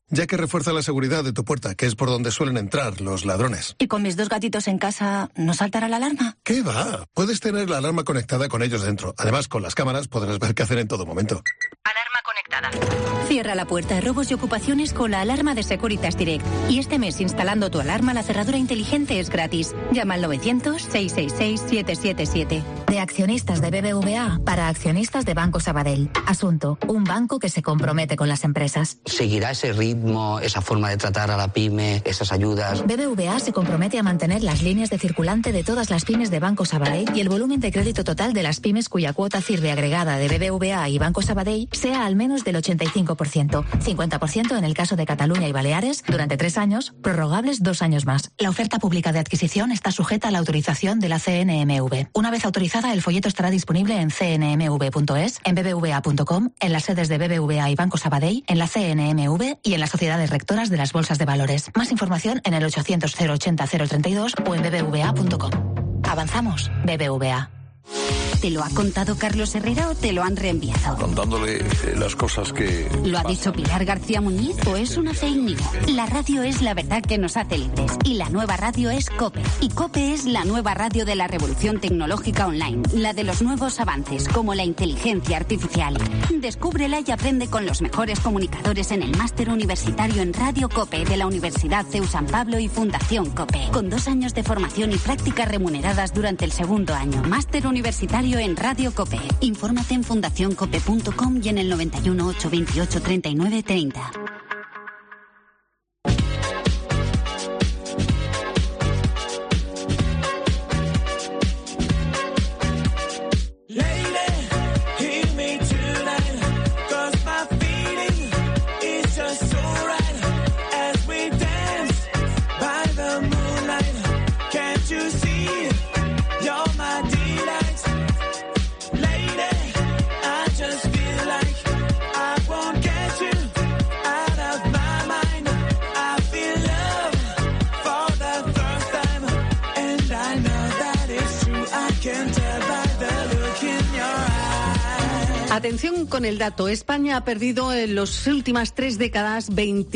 Speaker 5: ya que refuerza la seguridad de tu puerta, que es por donde suelen entrar los ladrones.
Speaker 6: ¿Y con mis 2 gatitos en casa no saltará la alarma?
Speaker 5: ¿Qué va? Puedes tener la alarma conectada con ellos dentro. Además, con las cámaras podrás ver qué hacer en todo momento.
Speaker 6: Alarma conectada. Cierra la puerta de robos y ocupaciones con la alarma de Securitas Direct. Y este mes, instalando tu alarma, la cerradura inteligente es gratis. Llama al 900-666-777.
Speaker 7: De accionistas de BBVA para accionistas de Banco Sabadell. Asunto: un banco que se compromete con las empresas.
Speaker 10: ¿Seguirá ese ritmo, esa forma de tratar a la pyme, esas ayudas?
Speaker 7: BBVA se compromete a mantener las líneas de circulante de todas las pymes de Banco Sabadell y el volumen de crédito total de las pymes cuya cuota CIRBE agregada de BBVA y Banco Sabadell sea al menos del 85%, 50% en el caso de Cataluña y Baleares, durante 3 años, prorrogables 2 años más. La oferta pública de adquisición está sujeta a la autorización de la CNMV. Una vez autorizada, el folleto estará disponible en cnmv.es, en bbva.com, en las sedes de BBVA y Banco Sabadell, en la CNMV y en las sociedades rectoras de las bolsas de valores. Más información en el 800 080 032 o en bbva.com. Avanzamos, BBVA.
Speaker 11: ¿Te lo ha contado Carlos Herrera o te lo han reenviado?
Speaker 25: Contándole las cosas que...
Speaker 11: ¿Lo ha dicho Pilar García Muñiz o es una fake news? La radio es la verdad que nos hace libres. Y la nueva radio es COPE. Y COPE es la nueva radio de la revolución tecnológica online. La de los nuevos avances, como la inteligencia artificial. Descúbrela y aprende con los mejores comunicadores en el máster universitario en Radio COPE de la Universidad CEU San Pablo y Fundación COPE. Con 2 años de formación y prácticas remuneradas durante el 2º año. Máster universitario en Radio COPE. Infórmate en fundacioncope.com y en el 91 828 39 30.
Speaker 1: Atención con el dato. España ha perdido en las últimas 3 décadas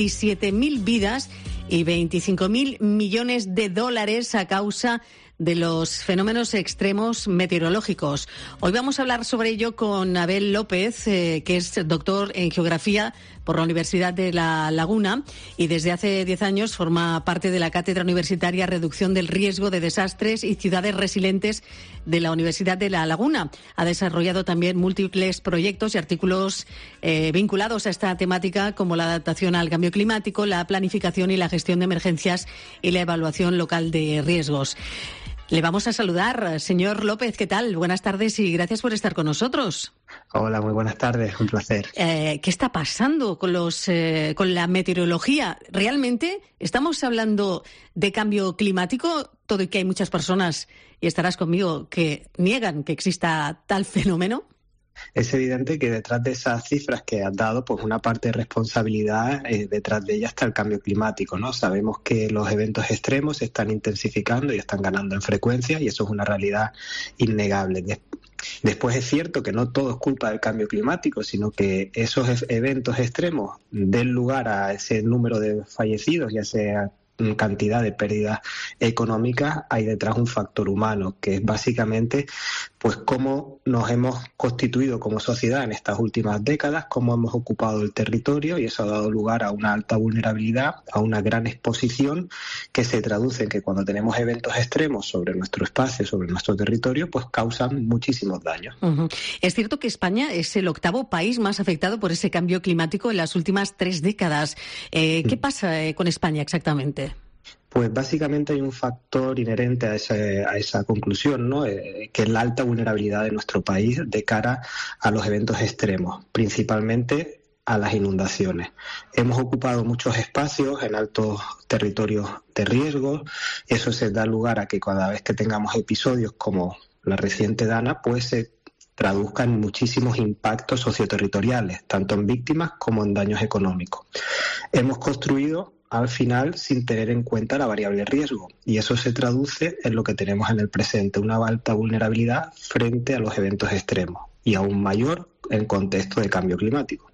Speaker 1: 27.000 vidas y 25.000 millones de dólares a causa de los fenómenos extremos meteorológicos. Hoy vamos a hablar sobre ello con Abel López, que es doctor en geografía por la Universidad de La Laguna y desde hace 10 años forma parte de la Cátedra Universitaria Reducción del Riesgo de Desastres y Ciudades Resilientes de la Universidad de La Laguna. Ha desarrollado también múltiples proyectos y artículos vinculados a esta temática, como la adaptación al cambio climático, la planificación y la gestión de emergencias y la evaluación local de riesgos. Le vamos a saludar, señor López. ¿Qué tal? Buenas tardes y gracias por estar con nosotros.
Speaker 26: Hola, muy buenas tardes. Un placer.
Speaker 1: ¿Qué está pasando con con la meteorología? ¿Realmente estamos hablando de cambio climático? Todo y que hay muchas personas, y estarás conmigo, que niegan que exista tal fenómeno.
Speaker 26: Es evidente que detrás de esas cifras que has dado, pues una parte de responsabilidad, detrás de ella está el cambio climático, ¿no? Sabemos que los eventos extremos se están intensificando y están ganando en frecuencia, y eso es una realidad innegable. Después es cierto que no todo es culpa del cambio climático, sino que esos eventos extremos den lugar a ese número de fallecidos, ya sea cantidad de pérdidas económicas, hay detrás un factor humano, que es básicamente pues cómo nos hemos constituido como sociedad en estas últimas décadas, cómo hemos ocupado el territorio, y eso ha dado lugar a una alta vulnerabilidad, a una gran exposición, que se traduce en que cuando tenemos eventos extremos sobre nuestro espacio, sobre nuestro territorio, pues causan muchísimos daños.
Speaker 1: Uh-huh. Es cierto que España es el 8º país más afectado por ese cambio climático en las últimas 3 décadas. ¿Qué pasa con España exactamente?
Speaker 26: Pues básicamente hay un factor inherente a esa conclusión, ¿no? Que es la alta vulnerabilidad de nuestro país de cara a los eventos extremos, principalmente a las inundaciones. Hemos ocupado muchos espacios en altos territorios de riesgo. Eso se da lugar a que cada vez que tengamos episodios como la reciente Dana, pues se traduzcan en muchísimos impactos socioterritoriales, tanto en víctimas como en daños económicos. Hemos construido al final sin tener en cuenta la variable riesgo, y eso se traduce en lo que tenemos en el presente, una alta vulnerabilidad frente a los eventos extremos y aún mayor en contexto de cambio climático.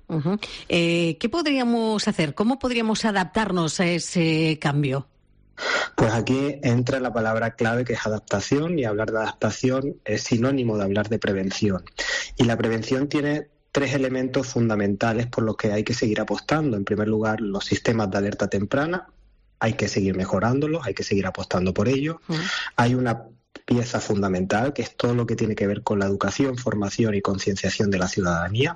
Speaker 1: ¿Qué podríamos hacer? ¿Cómo podríamos adaptarnos a ese cambio?
Speaker 26: Pues aquí entra la palabra clave, que es adaptación, y hablar de adaptación es sinónimo de hablar de prevención. Y la prevención tiene 3 elementos fundamentales por los que hay que seguir apostando. En primer lugar, los sistemas de alerta temprana, hay que seguir mejorándolos, hay que seguir apostando por ellos. Hay una pieza fundamental, que es todo lo que tiene que ver con la educación, formación y concienciación de la ciudadanía.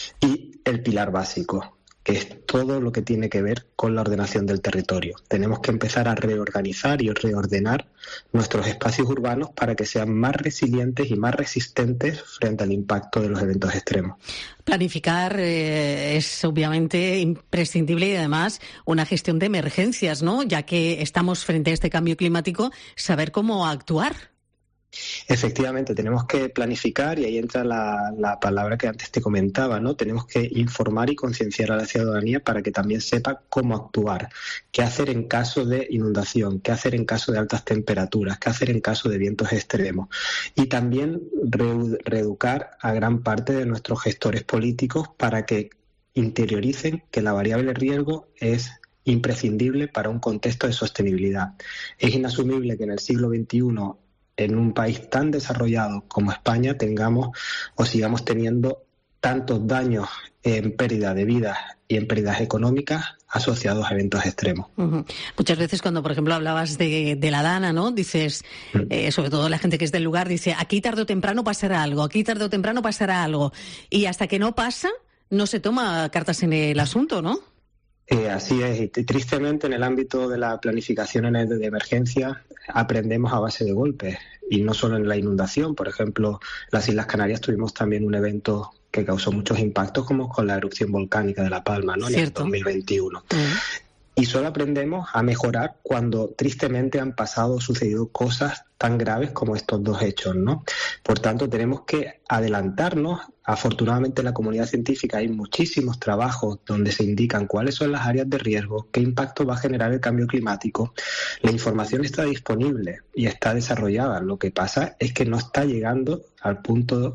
Speaker 26: Y el pilar básico, que es todo lo que tiene que ver con la ordenación del territorio. Tenemos que empezar a reorganizar y reordenar nuestros espacios urbanos para que sean más resilientes y más resistentes frente al impacto de los eventos extremos.
Speaker 1: Planificar es obviamente imprescindible, y además una gestión de emergencias, ¿no? Ya que estamos frente a este cambio climático, saber cómo actuar.
Speaker 26: Efectivamente, tenemos que planificar, y ahí entra la palabra que antes te comentaba, ¿no? Tenemos que informar y concienciar a la ciudadanía para que también sepa cómo actuar, qué hacer en caso de inundación, qué hacer en caso de altas temperaturas, qué hacer en caso de vientos extremos. Y también reeducar a gran parte de nuestros gestores políticos para que interioricen que la variable riesgo es imprescindible para un contexto de sostenibilidad. Es inasumible que en el siglo XXI, en un país tan desarrollado como España, tengamos o sigamos teniendo tantos daños en pérdida de vidas y en pérdidas económicas asociados a eventos extremos.
Speaker 1: Muchas veces cuando, por ejemplo, hablabas de la Dana, ¿no? Dices, sobre todo la gente que es del lugar, dice, aquí tarde o temprano pasará algo, aquí tarde o temprano pasará algo. Y hasta que no pasa, no se toma cartas en el asunto, ¿no?
Speaker 26: Así es, y tristemente en el ámbito de la planificación de emergencia aprendemos a base de golpes, y no solo en la inundación. Por ejemplo, las Islas Canarias tuvimos también un evento que causó muchos impactos, como con la erupción volcánica de La Palma, ¿no? En el 2021. Y solo aprendemos a mejorar cuando tristemente han sucedido cosas tan graves como estos 2 hechos, ¿no? Por tanto, tenemos que adelantarnos. Afortunadamente en la comunidad científica hay muchísimos trabajos donde se indican cuáles son las áreas de riesgo, qué impacto va a generar el cambio climático. La información está disponible y está desarrollada. Lo que pasa es que no está llegando al punto,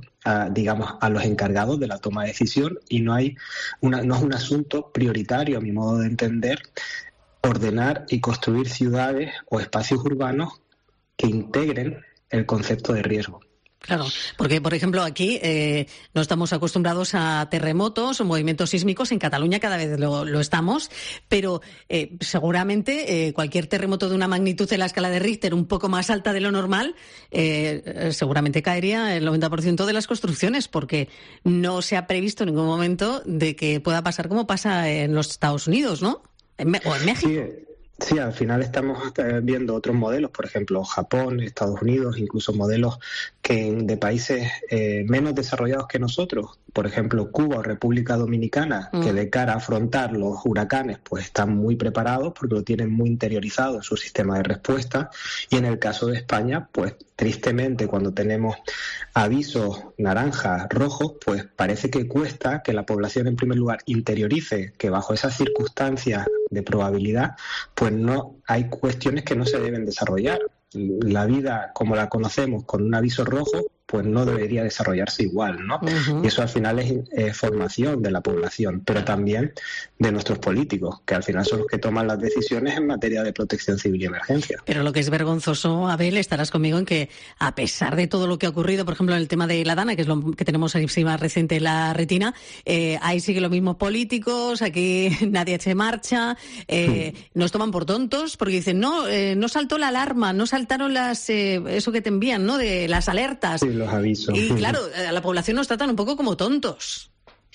Speaker 26: a los encargados de la toma de decisión, y no es un asunto prioritario, a mi modo de entender, ordenar y construir ciudades o espacios urbanos que integren el concepto de riesgo.
Speaker 1: Claro, porque, por ejemplo, aquí no estamos acostumbrados a terremotos o movimientos sísmicos. En Cataluña cada vez lo estamos, pero seguramente cualquier terremoto de una magnitud en la escala de Richter un poco más alta de lo normal, seguramente caería el 90% de las construcciones, porque no se ha previsto en ningún momento de que pueda pasar como pasa en los Estados Unidos, ¿no? O en México.
Speaker 26: Sí, al final estamos viendo otros modelos, por ejemplo, Japón, Estados Unidos, incluso modelos de países menos desarrollados que nosotros, por ejemplo, Cuba o República Dominicana, que de cara a afrontar los huracanes pues están muy preparados porque lo tienen muy interiorizado en su sistema de respuesta. Y en el caso de España, pues tristemente, cuando tenemos avisos naranjas, rojos, pues parece que cuesta que la población, en primer lugar, interiorice que bajo esas circunstancias de probabilidad, pues no hay cuestiones que no se deben desarrollar. La vida, como la conocemos, con un aviso rojo, pues no debería desarrollarse igual, ¿no? Y eso al final es formación de la población, pero también de nuestros políticos, que al final son los que toman las decisiones en materia de protección civil y emergencia.
Speaker 1: Pero lo que es vergonzoso, Abel, estarás conmigo en que, a pesar de todo lo que ha ocurrido, por ejemplo, en el tema de la Dana, que es lo que tenemos ahí más reciente en la retina, ahí siguen los mismos políticos, aquí nadie se marcha, nos toman por tontos, porque dicen, no saltó la alarma, no saltaron eso que te envían, ¿no?, de las alertas.
Speaker 26: Sí, los avisos.
Speaker 1: Y claro, a la población nos tratan un poco como tontos.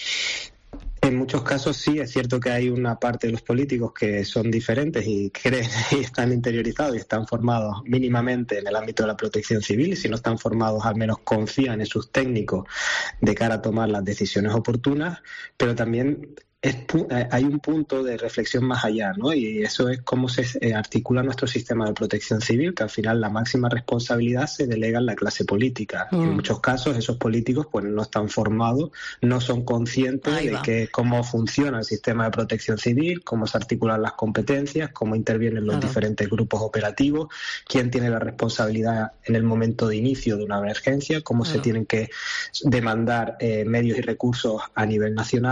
Speaker 26: En muchos casos sí, es cierto que hay una parte de los políticos que son diferentes y creen y están interiorizados y están formados mínimamente en el ámbito de la protección civil, y si no están formados al menos confían en sus técnicos de cara a tomar las decisiones oportunas, pero también hay un punto de reflexión más allá, ¿no? Y eso es cómo se articula nuestro sistema de protección civil, que al final la máxima responsabilidad se delega en la clase política. En muchos casos esos políticos pues no están formados, no son conscientes de cómo funciona el sistema de protección civil, cómo se articulan las competencias, cómo intervienen los diferentes grupos operativos, quién tiene la responsabilidad en el momento de inicio de una emergencia, cómo se tienen que demandar medios y recursos a nivel nacional.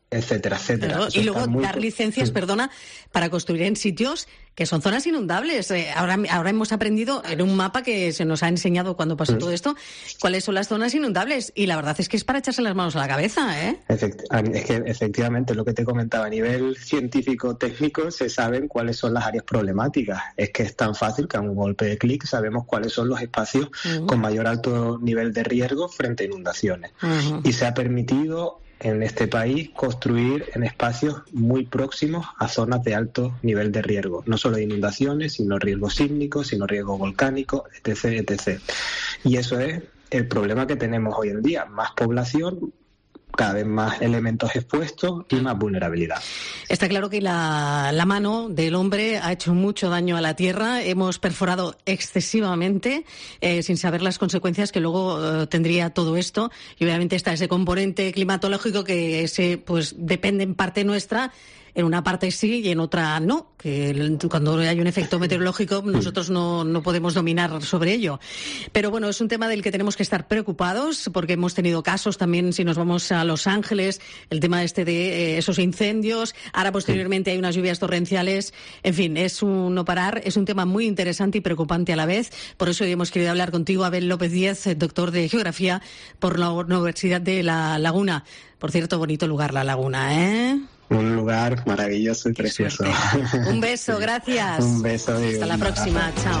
Speaker 26: etcétera, etcétera.
Speaker 1: Claro, y luego dar licencias, perdona, para construir en sitios que son zonas inundables. Ahora hemos aprendido en un mapa que se nos ha enseñado cuando pasó todo esto, cuáles son las zonas inundables. Y la verdad es que es para echarse las manos a la cabeza, ¿eh?
Speaker 26: Es que efectivamente, lo que te comentaba, a nivel científico-técnico se saben cuáles son las áreas problemáticas. Es que es tan fácil que a un golpe de clic sabemos cuáles son los espacios con mayor alto nivel de riesgo frente a inundaciones. Y se ha permitido en este país construir en espacios muy próximos a zonas de alto nivel de riesgo, no solo de inundaciones, sino riesgos sísmicos, sino riesgos volcánicos, etc., etc. Y eso es el problema que tenemos hoy en día, más población, cada vez más elementos expuestos y más vulnerabilidad.
Speaker 1: Está claro que la mano del hombre ha hecho mucho daño a la Tierra. Hemos perforado excesivamente sin saber las consecuencias que luego tendría todo esto. Y obviamente está ese componente climatológico que pues depende en parte nuestra. En una parte sí y en otra no, que cuando hay un efecto meteorológico nosotros no podemos dominar sobre ello. Pero bueno, es un tema del que tenemos que estar preocupados porque hemos tenido casos también, si nos vamos a Los Ángeles, el tema de esos incendios, ahora posteriormente hay unas lluvias torrenciales, en fin, es un no parar, es un tema muy interesante y preocupante a la vez. Por eso hoy hemos querido hablar contigo, Abel López Díez, doctor de Geografía por la Universidad de La Laguna. Por cierto, bonito lugar La Laguna, ¿eh?
Speaker 26: Un lugar maravilloso y precioso.
Speaker 1: Un beso, gracias.
Speaker 26: Un beso.
Speaker 1: Hasta la próxima. Chao.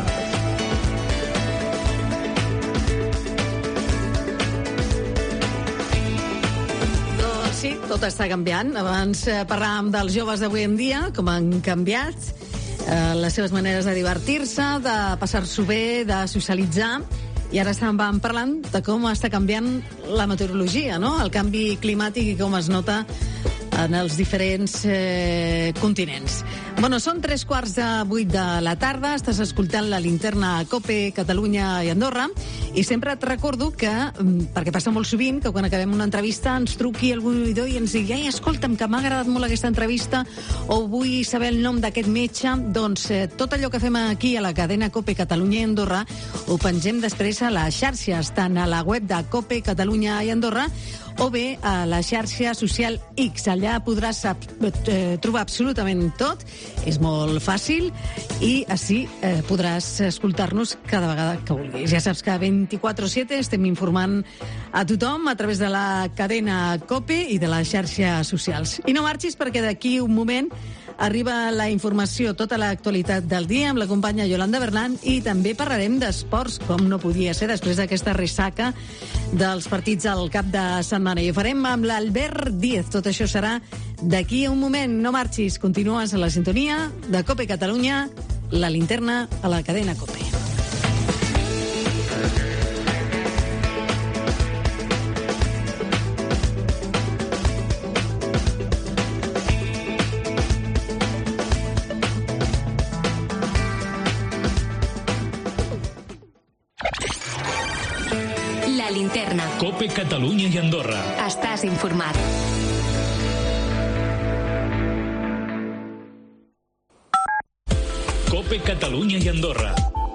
Speaker 1: Sí, tot està canviant. Abans parlàvem dels joves d'avui en dia, com han canviat les seves maneres de divertir-se, de passar-s'ho bé, de socialitzar. I ara estàvem parlant de com està canviant la meteorologia, no? El canvi climàtic i com es nota en els diferents continents. Bueno, són 7:45 de la tarda, estàs escoltant la linterna COPE, Catalunya i Andorra, i sempre et recordo que, perquè passa molt sovint, que quan acabem una entrevista ens truqui algun oïdor i ens digui: escolta'm, que m'ha agradat molt aquesta entrevista, o vull saber el nom d'aquest metge. Doncs tot allò que fem aquí a la cadena COPE, Catalunya i Andorra ho pengem després a les xarxes, tant a la web de COPE, Catalunya i Andorra, o bé a la xarxa social X. Allà podràs trobar absolutament tot, és molt fàcil, i així podràs escoltar-nos cada vegada que vulguis. Ja saps que 24/7 estem informant a tothom a través de la cadena COPE i de les xarxes socials. I no marxis, perquè d'aquí un moment arriba la informació, tota l'actualitat del dia amb la companya Yolanda Bernal, i també parlarem d'esports, com no podia ser després d'aquesta ressaca dels partits al cap de setmana. I ho farem amb l'Albert Díez. Tot això serà d'aquí a un moment. No marxis, continues a la sintonia de COPE Catalunya, la linterna a la cadena COPE.
Speaker 2: Linterna.
Speaker 9: COPE Catalunya i Andorra.
Speaker 2: Estàs informat.
Speaker 9: COPE Catalunya i Andorra.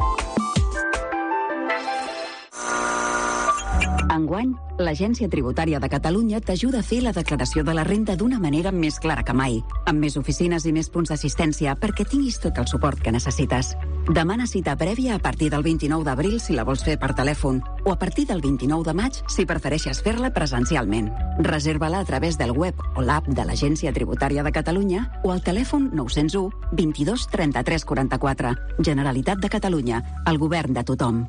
Speaker 11: Enguany, l'Agència Tributària de Catalunya t'ajuda a fer la declaració de la renda d'una manera més clara que mai, amb més oficines i més punts d'assistència perquè tinguis tot el suport que necessites. Demana cita prèvia a partir del 29 d'abril si la vols fer per telèfon, o a partir del 29 de maig si prefereixes fer-la presencialment. Reserva-la a través del web o l'app de l'Agència Tributària de Catalunya o al telèfon 901 22 33 44. Generalitat de Catalunya, el govern de tothom.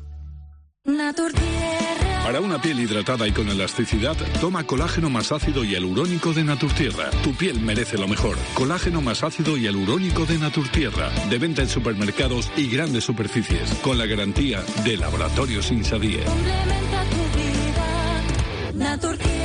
Speaker 14: Para una piel hidratada y con elasticidad, toma colágeno más ácido y hialurónico de Naturtierra. Tu piel merece lo mejor. Colágeno más ácido y hialurónico de Naturtierra. De venta en supermercados y grandes superficies. Con la garantía de Laboratorios Insadie.
Speaker 15: Complementa tu vida. Naturtierra.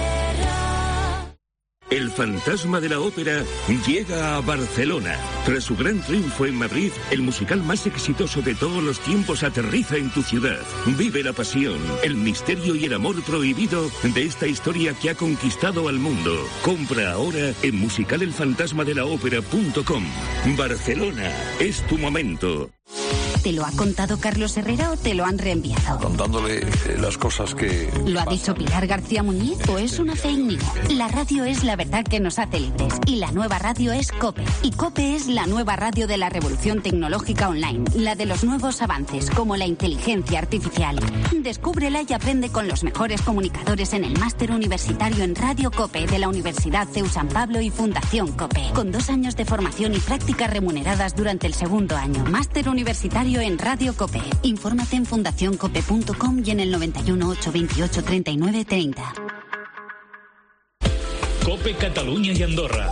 Speaker 16: El fantasma de la ópera llega a Barcelona. Tras su gran triunfo en Madrid, el musical más exitoso de todos los tiempos aterriza en tu ciudad. Vive la pasión, el misterio y el amor prohibido de esta historia que ha conquistado al mundo. Compra ahora en musicalelfantasmadelaopera.com. Barcelona, es tu momento.
Speaker 11: ¿Te lo ha contado Carlos Herrera o te lo han reenviado?
Speaker 25: Contándole las cosas que...
Speaker 11: ¿Lo ha dicho Pilar García Muñiz o es una fake news? La radio es la verdad que nos hace libres y la nueva radio es COPE. Y COPE es la nueva radio de la revolución tecnológica online, la de los nuevos avances como la inteligencia artificial. Descúbrela y aprende con los mejores comunicadores en el máster universitario en Radio COPE de la Universidad CEU San Pablo y Fundación COPE, con 2 años de formación y prácticas remuneradas durante el segundo año. Máster universitario en Radio COPE. Infórmate en fundacioncope.com y en el 91 828 39 30.
Speaker 9: COPE Catalunya i Andorra.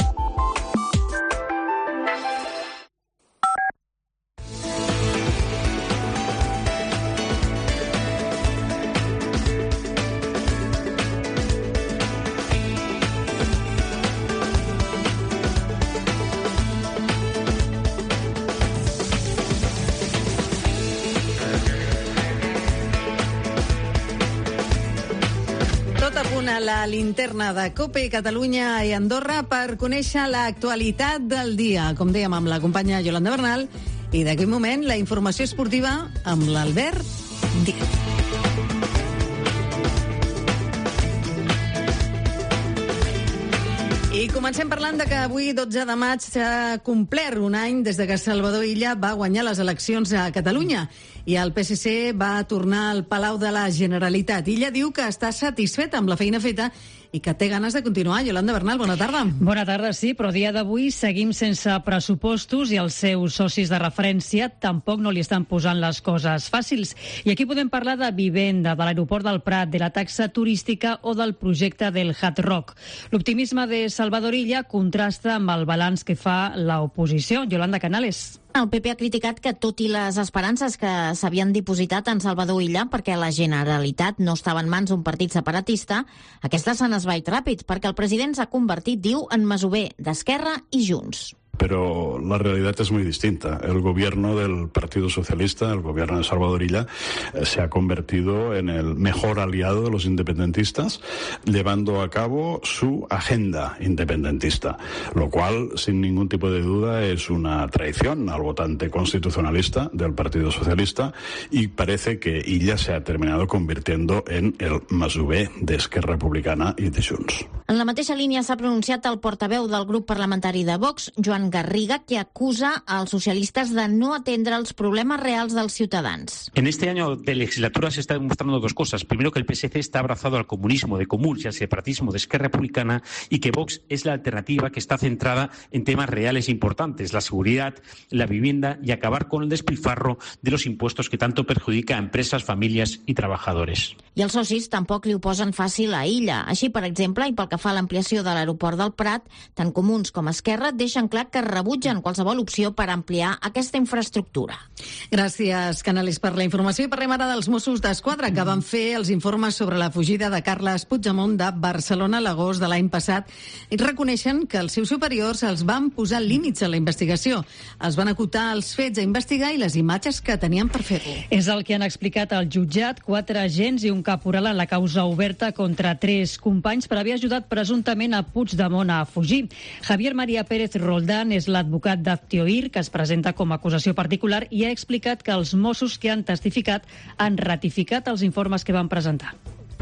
Speaker 1: A la linterna de COPE Catalunya i Andorra per conèixer l'actualitat del dia, com dèiem, amb la companya Yolanda Bernal, i d'aquest moment la informació esportiva amb l'Albert Díaz. I comencem parlant de que avui, 12 de maig, s'ha complert un any des de que Salvador Illa va guanyar les eleccions a Catalunya i el PSC va tornar al Palau de la Generalitat. Illa diu que està satisfet amb la feina feta i que té ganes de continuar. Yolanda Bernal, bona tarda.
Speaker 23: Bona tarda, sí, però a dia d'avui seguim sense pressupostos i els seus socis de referència tampoc no li estan posant les coses fàcils. I aquí podem parlar de vivenda, de l'aeroport del Prat, de la taxa turística o del projecte del Hard Rock. L'optimisme de Salvador Illa contrasta amb el balanç que fa l'oposició. Yolanda Canales.
Speaker 7: El PP ha criticat que, tot i les esperances que s'havien dipositat en Salvador Illa perquè la Generalitat no estava en mans d'un partit separatista, aquesta s'han esvait ràpid perquè el president s'ha convertit, diu, en masover d'Esquerra i Junts.
Speaker 17: Pero la realidad es muy distinta. El gobierno del Partido Socialista, el gobierno de Salvador Illa, se ha convertido en el mejor aliado de los independentistas, llevando a cabo su agenda independentista, lo cual, sin ningún tipo de duda, es una traición al votante constitucionalista del Partido Socialista y parece que Illa se ha terminado convirtiendo en el masover d'Esquerra Republicana i de Junts.
Speaker 7: En la mateixa línia s'ha pronunciat el portaveu del grup parlamentari de Vox, Joan Garriga, que acusa als socialistes de no atendre els problemes reals dels ciutadans.
Speaker 18: En este año de legislatura se está demostrando dos cosas. Primero, que el PSC está abrazado al comunismo de Comuns y al separatismo de Esquerra Republicana, y que Vox es la alternativa que está centrada en temas reales e importantes, la seguridad, la vivienda y acabar con el despilfarro de los impuestos que tanto perjudica a empresas, familias y trabajadores.
Speaker 7: I els socis tampoc li ho posen fàcil a Illa. Així, per exemple, i pel que fa a l'ampliació de l'aeroport del Prat, tant Comuns com Esquerra deixen clar que rebutgen qualsevol opció per ampliar aquesta infraestructura.
Speaker 1: Gràcies, Canales, per la informació. I parlem ara dels Mossos d'Esquadra, que van fer els informes sobre la fugida de Carles Puigdemont de Barcelona a l'agost de l'any passat i reconeixen que els seus superiors els van posar límits a la investigació. Els van acotar els fets a investigar i les imatges que tenien per fer-ho.
Speaker 23: És el que han explicat al jutjat 4 agents i un caporal en la causa oberta contra 3 companys per haver ajudat presumptament a Puigdemont a fugir. Javier María Pérez Roldán és l'advocat d'Actioir, que es presenta com a acusació particular, i ha explicat que els Mossos que han testificat han ratificat els informes que van presentar.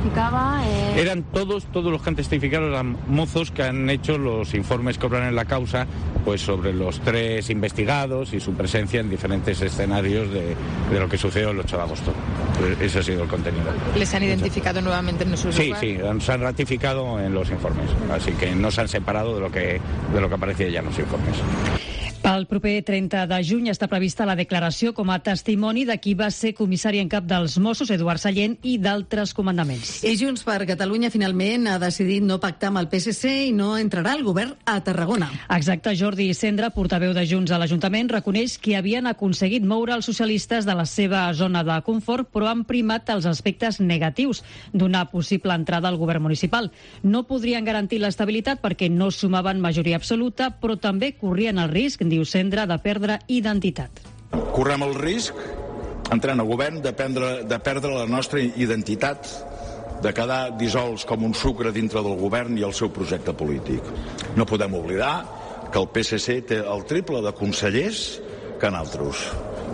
Speaker 19: Eran todos los que han testificado, eran mozos que han hecho los informes que obran en la causa, pues sobre los 3 investigados y su presencia en diferentes escenarios de lo que sucedió el 8 de agosto. Ese ha sido el contenido.
Speaker 20: ¿Les han identificado nuevamente en sus lugares?
Speaker 19: Sí, se han ratificado en los informes, así que no se han separado de lo que aparecía ya en los informes.
Speaker 23: Pel proper 30 de juny està prevista la declaració com a testimoni de qui va ser comissari en cap dels Mossos, Eduard Sallent, i d'altres comandaments.
Speaker 1: I Junts per Catalunya finalment ha decidit no pactar amb el PSC i no entrarà al govern a Tarragona.
Speaker 23: Exacte, Jordi Cendra, portaveu de Junts a l'Ajuntament, reconeix que havien aconseguit moure els socialistes de la seva zona de confort, però han primat els aspectes negatius d'una possible entrada al govern municipal. No podrien garantir l'estabilitat perquè no sumaven majoria absoluta, però també corrien el risc, diu Cendra, de perdre identitat.
Speaker 21: Correm el risc, entrant al govern, de perdre la nostra identitat, de quedar dissolts com un sucre dintre del govern i el seu projecte polític. No podem oblidar que el PSC té el triple de consellers que en altres.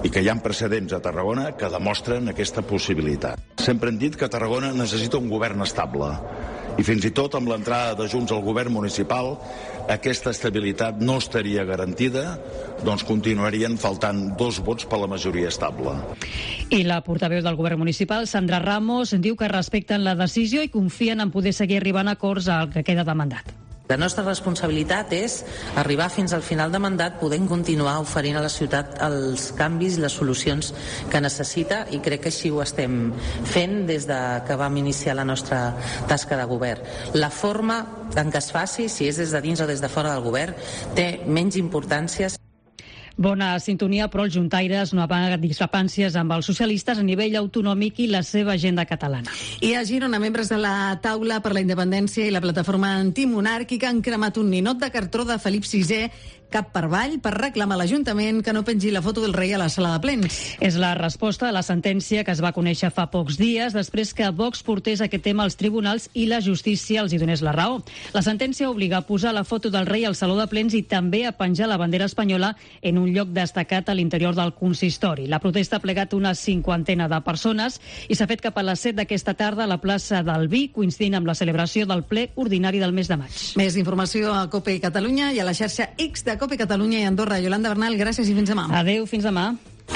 Speaker 21: i que hi ha precedents a Tarragona que demostren aquesta possibilitat. Sempre hem dit que Tarragona necessita un govern estable i fins i tot amb l'entrada de Junts al govern municipal aquesta estabilitat no estaria garantida, doncs continuarien faltant 2 vots per la majoria estable.
Speaker 23: I la portaveu del govern municipal, Sandra Ramos, diu que respecten la decisió i confien en poder seguir arribant a acords al que queda de mandat.
Speaker 3: La nostra responsabilitat és arribar fins al final de mandat podent continuar oferint a la ciutat els canvis i les solucions que necessita, i crec que així ho estem fent des de que vam iniciar la nostra tasca de govern. La forma en què es faci, si és des de dins o des de fora del govern, té menys importàncies.
Speaker 23: Bona sintonia, però els juntaires no amaguen discrepàncies amb els socialistes a nivell autonòmic i la seva agenda catalana.
Speaker 1: I a Girona, membres de la Taula per la Independència i la plataforma antimonàrquica han cremat un ninot de cartró de Felip VI cap per avall per reclamar a l'Ajuntament que no pengi la foto del rei a la sala de plens.
Speaker 23: És la resposta a la sentència que es va conèixer fa pocs dies després que Vox portés aquest tema als tribunals i la justícia els hi donés la raó. La sentència obliga a posar la foto del rei al saló de plens i també a penjar la bandera espanyola en un lloc destacat a l'interior del consistori. La protesta ha plegat una 50ena de persones i s'ha fet cap a les 7 d'aquesta tarda a la plaça del Vi, coincidint amb la celebració del ple ordinari del mes de maig.
Speaker 1: Més informació a COPE i Catalunya i a la xarxa X de COPE Catalunya i Andorra. Yolanda Bernal, gràcies i fins demà.
Speaker 23: Adéu, fins demà.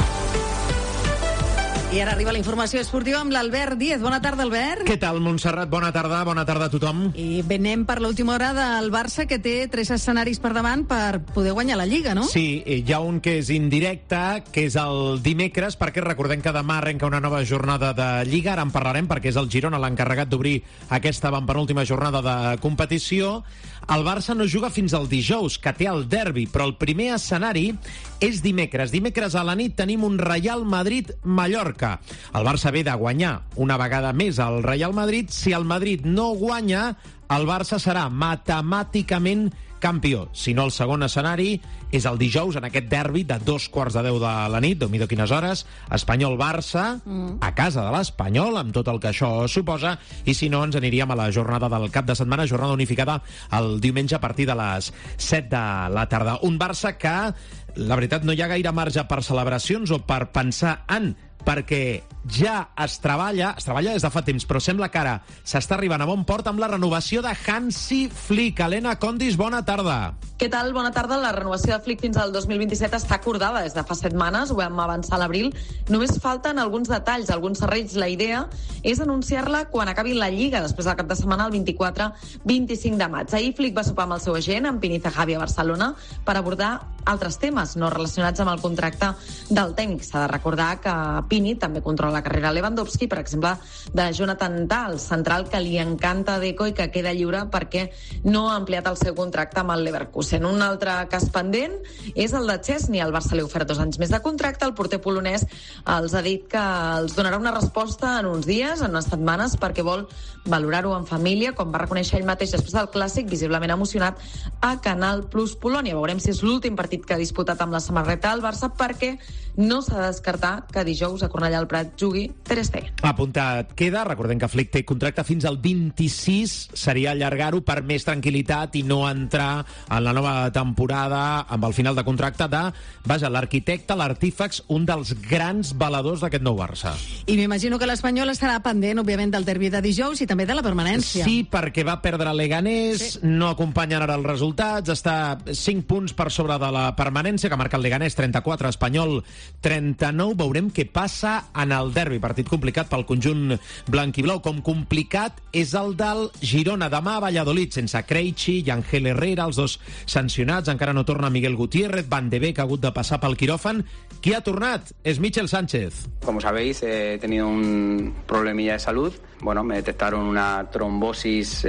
Speaker 1: I ara arriba la informació esportiva amb l'Albert Díez. Bona tarda, Albert.
Speaker 4: Què tal, Montserrat? Bona tarda a tothom.
Speaker 1: I venem per l'última hora del Barça, que té 3 escenaris per davant per poder guanyar la Lliga, no?
Speaker 4: Sí, hi ha un que és indirecte, que és el dimecres, perquè recordem que demà arrenca una nova jornada de Lliga. Ara en parlarem, perquè és el Girona l'encarregat d'obrir aquesta penúltima jornada de competició. El Barça no juga fins al dijous, que té el derbi, però el primer escenari és dimecres. Dimecres a la nit tenim un Real Madrid-Mallorca. El Barça ve de guanyar una vegada més al Real Madrid. Si el Madrid no guanya, el Barça serà matemàticament campió. Si no, el segon escenari és el dijous, en aquest derbi de 2:15 de la nit, Déu-n'hi-do quines hores, Espanyol-Barça, a casa de l'Espanyol, amb tot el que això suposa, i si no, ens aniríem a la jornada del cap de setmana, jornada unificada el diumenge a partir de les 7 de la tarda. Un Barça que, la veritat, no hi ha gaire marge per celebracions o per pensar en, perquè ja es treballa des de fa temps, però sembla que ara s'està arribant a bon port amb la renovació de Hansi Flick. Helena Condis, bona tarda.
Speaker 8: Què tal? Bona tarda. La renovació de Flick fins al 2027 està acordada des de fa 7 setmanes, ho vam avançar a l'abril. Només falten alguns detalls, alguns serrells. La idea és anunciar-la quan acabi la Lliga, després del cap de setmana, el 24-25 de maig. Ahir Flick va sopar amb el seu agent, amb Pini Zahavi a Barcelona, per abordar altres temes no relacionats amb el contracte del tècnic. S'ha de recordar que Pini també controla la carrera Lewandowski, per exemple, de Jonathan Tah, el central que li encanta a Deco i que queda lliure perquè no ha ampliat el seu contracte amb el Leverkusen. Un altre cas pendent és el de Chesney. El Barça li ha ofert 2 anys més de contracte. El porter polonès els ha dit que els donarà una resposta en uns dies, en unes setmanes, perquè vol valorar-ho en família, com va reconèixer ell mateix després del Clàssic, visiblement emocionat, a Canal Plus Polònia. Veurem si és l'últim partit que ha disputat amb la samarreta del Barça, perquè no s'ha de descartar que dijous a Cornellà al Prat jugui Ter Stegen.
Speaker 4: Apuntat queda. Recordem que Flick té contracte fins al 26. Seria allargar-ho per més tranquil·litat i no entrar en la nova temporada amb el final de contracte de, l'arquitecte, l'artífex, un dels grans valedors d'aquest nou Barça.
Speaker 1: I m'imagino que l'Espanyol estarà pendent, òbviament, del derbi de dijous i també de la permanència.
Speaker 4: Sí, perquè va perdre Leganés, no acompanyen ara els resultats, està 5 punts per sobre de la permanència, que marca el Leganés, 34, Espanyol 39. Veurem què passa en el derbi. Partit complicat pel conjunt blanc i blau. Com complicat és el del Girona. Demà a Valladolid, sense Krejci i Ángel Herrera, els dos sancionats. Encara no torna Miguel Gutiérrez. Van de Beek ha hagut de passar pel quiròfan. Qui ha tornat? És Michel Sánchez.
Speaker 13: Como sabéis, he tenido un problemilla de salud. Bueno, me detectaron una trombosis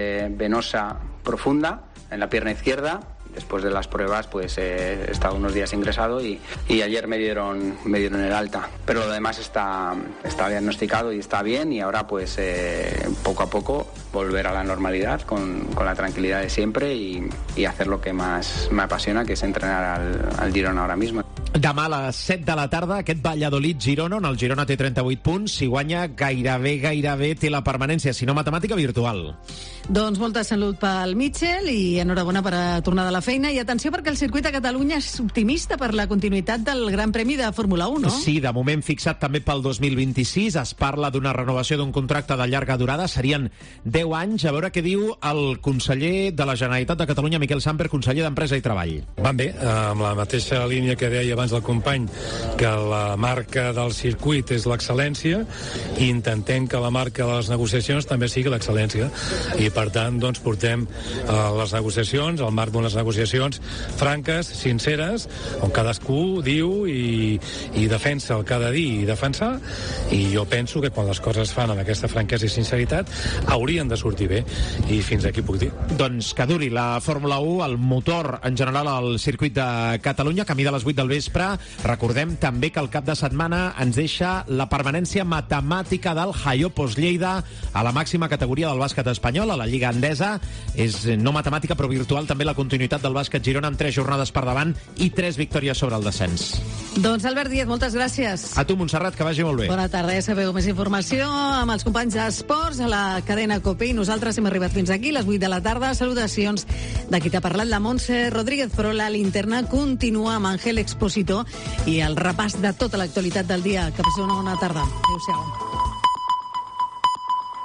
Speaker 13: venosa profunda en la pierna izquierda. Después de las pruebas, pues he estado unos días ingresado y ayer me dieron el alta. Pero lo demás está diagnosticado y está bien, y ahora pues poco a poco volver a la normalidad con la tranquilidad de siempre y hacer lo que más me apasiona, que es entrenar al Girona ahora mismo.
Speaker 4: Demà a les 7 de la tarda, aquest Valladolid-Girona, on el Girona té 38 punts. Si guanya, gairebé té la permanència, si no matemàtica virtual.
Speaker 1: Doncs molta salut pel Mitchell i enhorabona per a tornar de la feina i atenció perquè el circuit de Catalunya és optimista per la continuïtat del Gran Premi de Fórmula 1, no?
Speaker 4: Sí, de moment fixat també pel 2026. Es parla d'una renovació d'un contracte de llarga durada. Serien 10 anys. A veure què diu el conseller de la Generalitat de Catalunya, Miquel Samper, conseller d'Empresa i Treball.
Speaker 5: Van bé, amb la mateixa línia que deia abans el company, que la marca del circuit és l'excel·lència, i intentem que la marca de les negociacions també sigui l'excel·lència. I per tant, doncs, portem les negociacions, el marc d'unes negociacions franques, sinceres, on cadascú diu i defensa el que ha de dir i defensar, i jo penso que quan les coses es fan amb aquesta franquesa i sinceritat haurien de sortir bé, i fins aquí puc dir.
Speaker 4: Doncs que duri la Fórmula 1, el motor en general al circuit de Catalunya, camí de les 8 del vespre. Recordem també que el cap de setmana ens deixa la permanència matemàtica del Jaiopos Lleida a la màxima categoria del bàsquet espanyol, a la Lliga Endesa. És no matemàtica però virtual també la continuïtat del bàsquet Girona amb 3 jornades per davant i 3 victòries sobre el descens.
Speaker 1: Doncs Albert Díez, moltes gràcies.
Speaker 4: A tu, Montserrat, que vagi molt bé.
Speaker 1: Bona tarda, ja sabeu més informació amb els companys d'Esports a la cadena COPE, i nosaltres hem arribat fins aquí, les 8 de la tarda. Salutacions de qui t'ha parlat, la Montse Rodríguez, però la linterna continua amb Ángel Expositor i el repàs de tota l'actualitat del dia. Que passeu una bona tarda. Adéu-siau.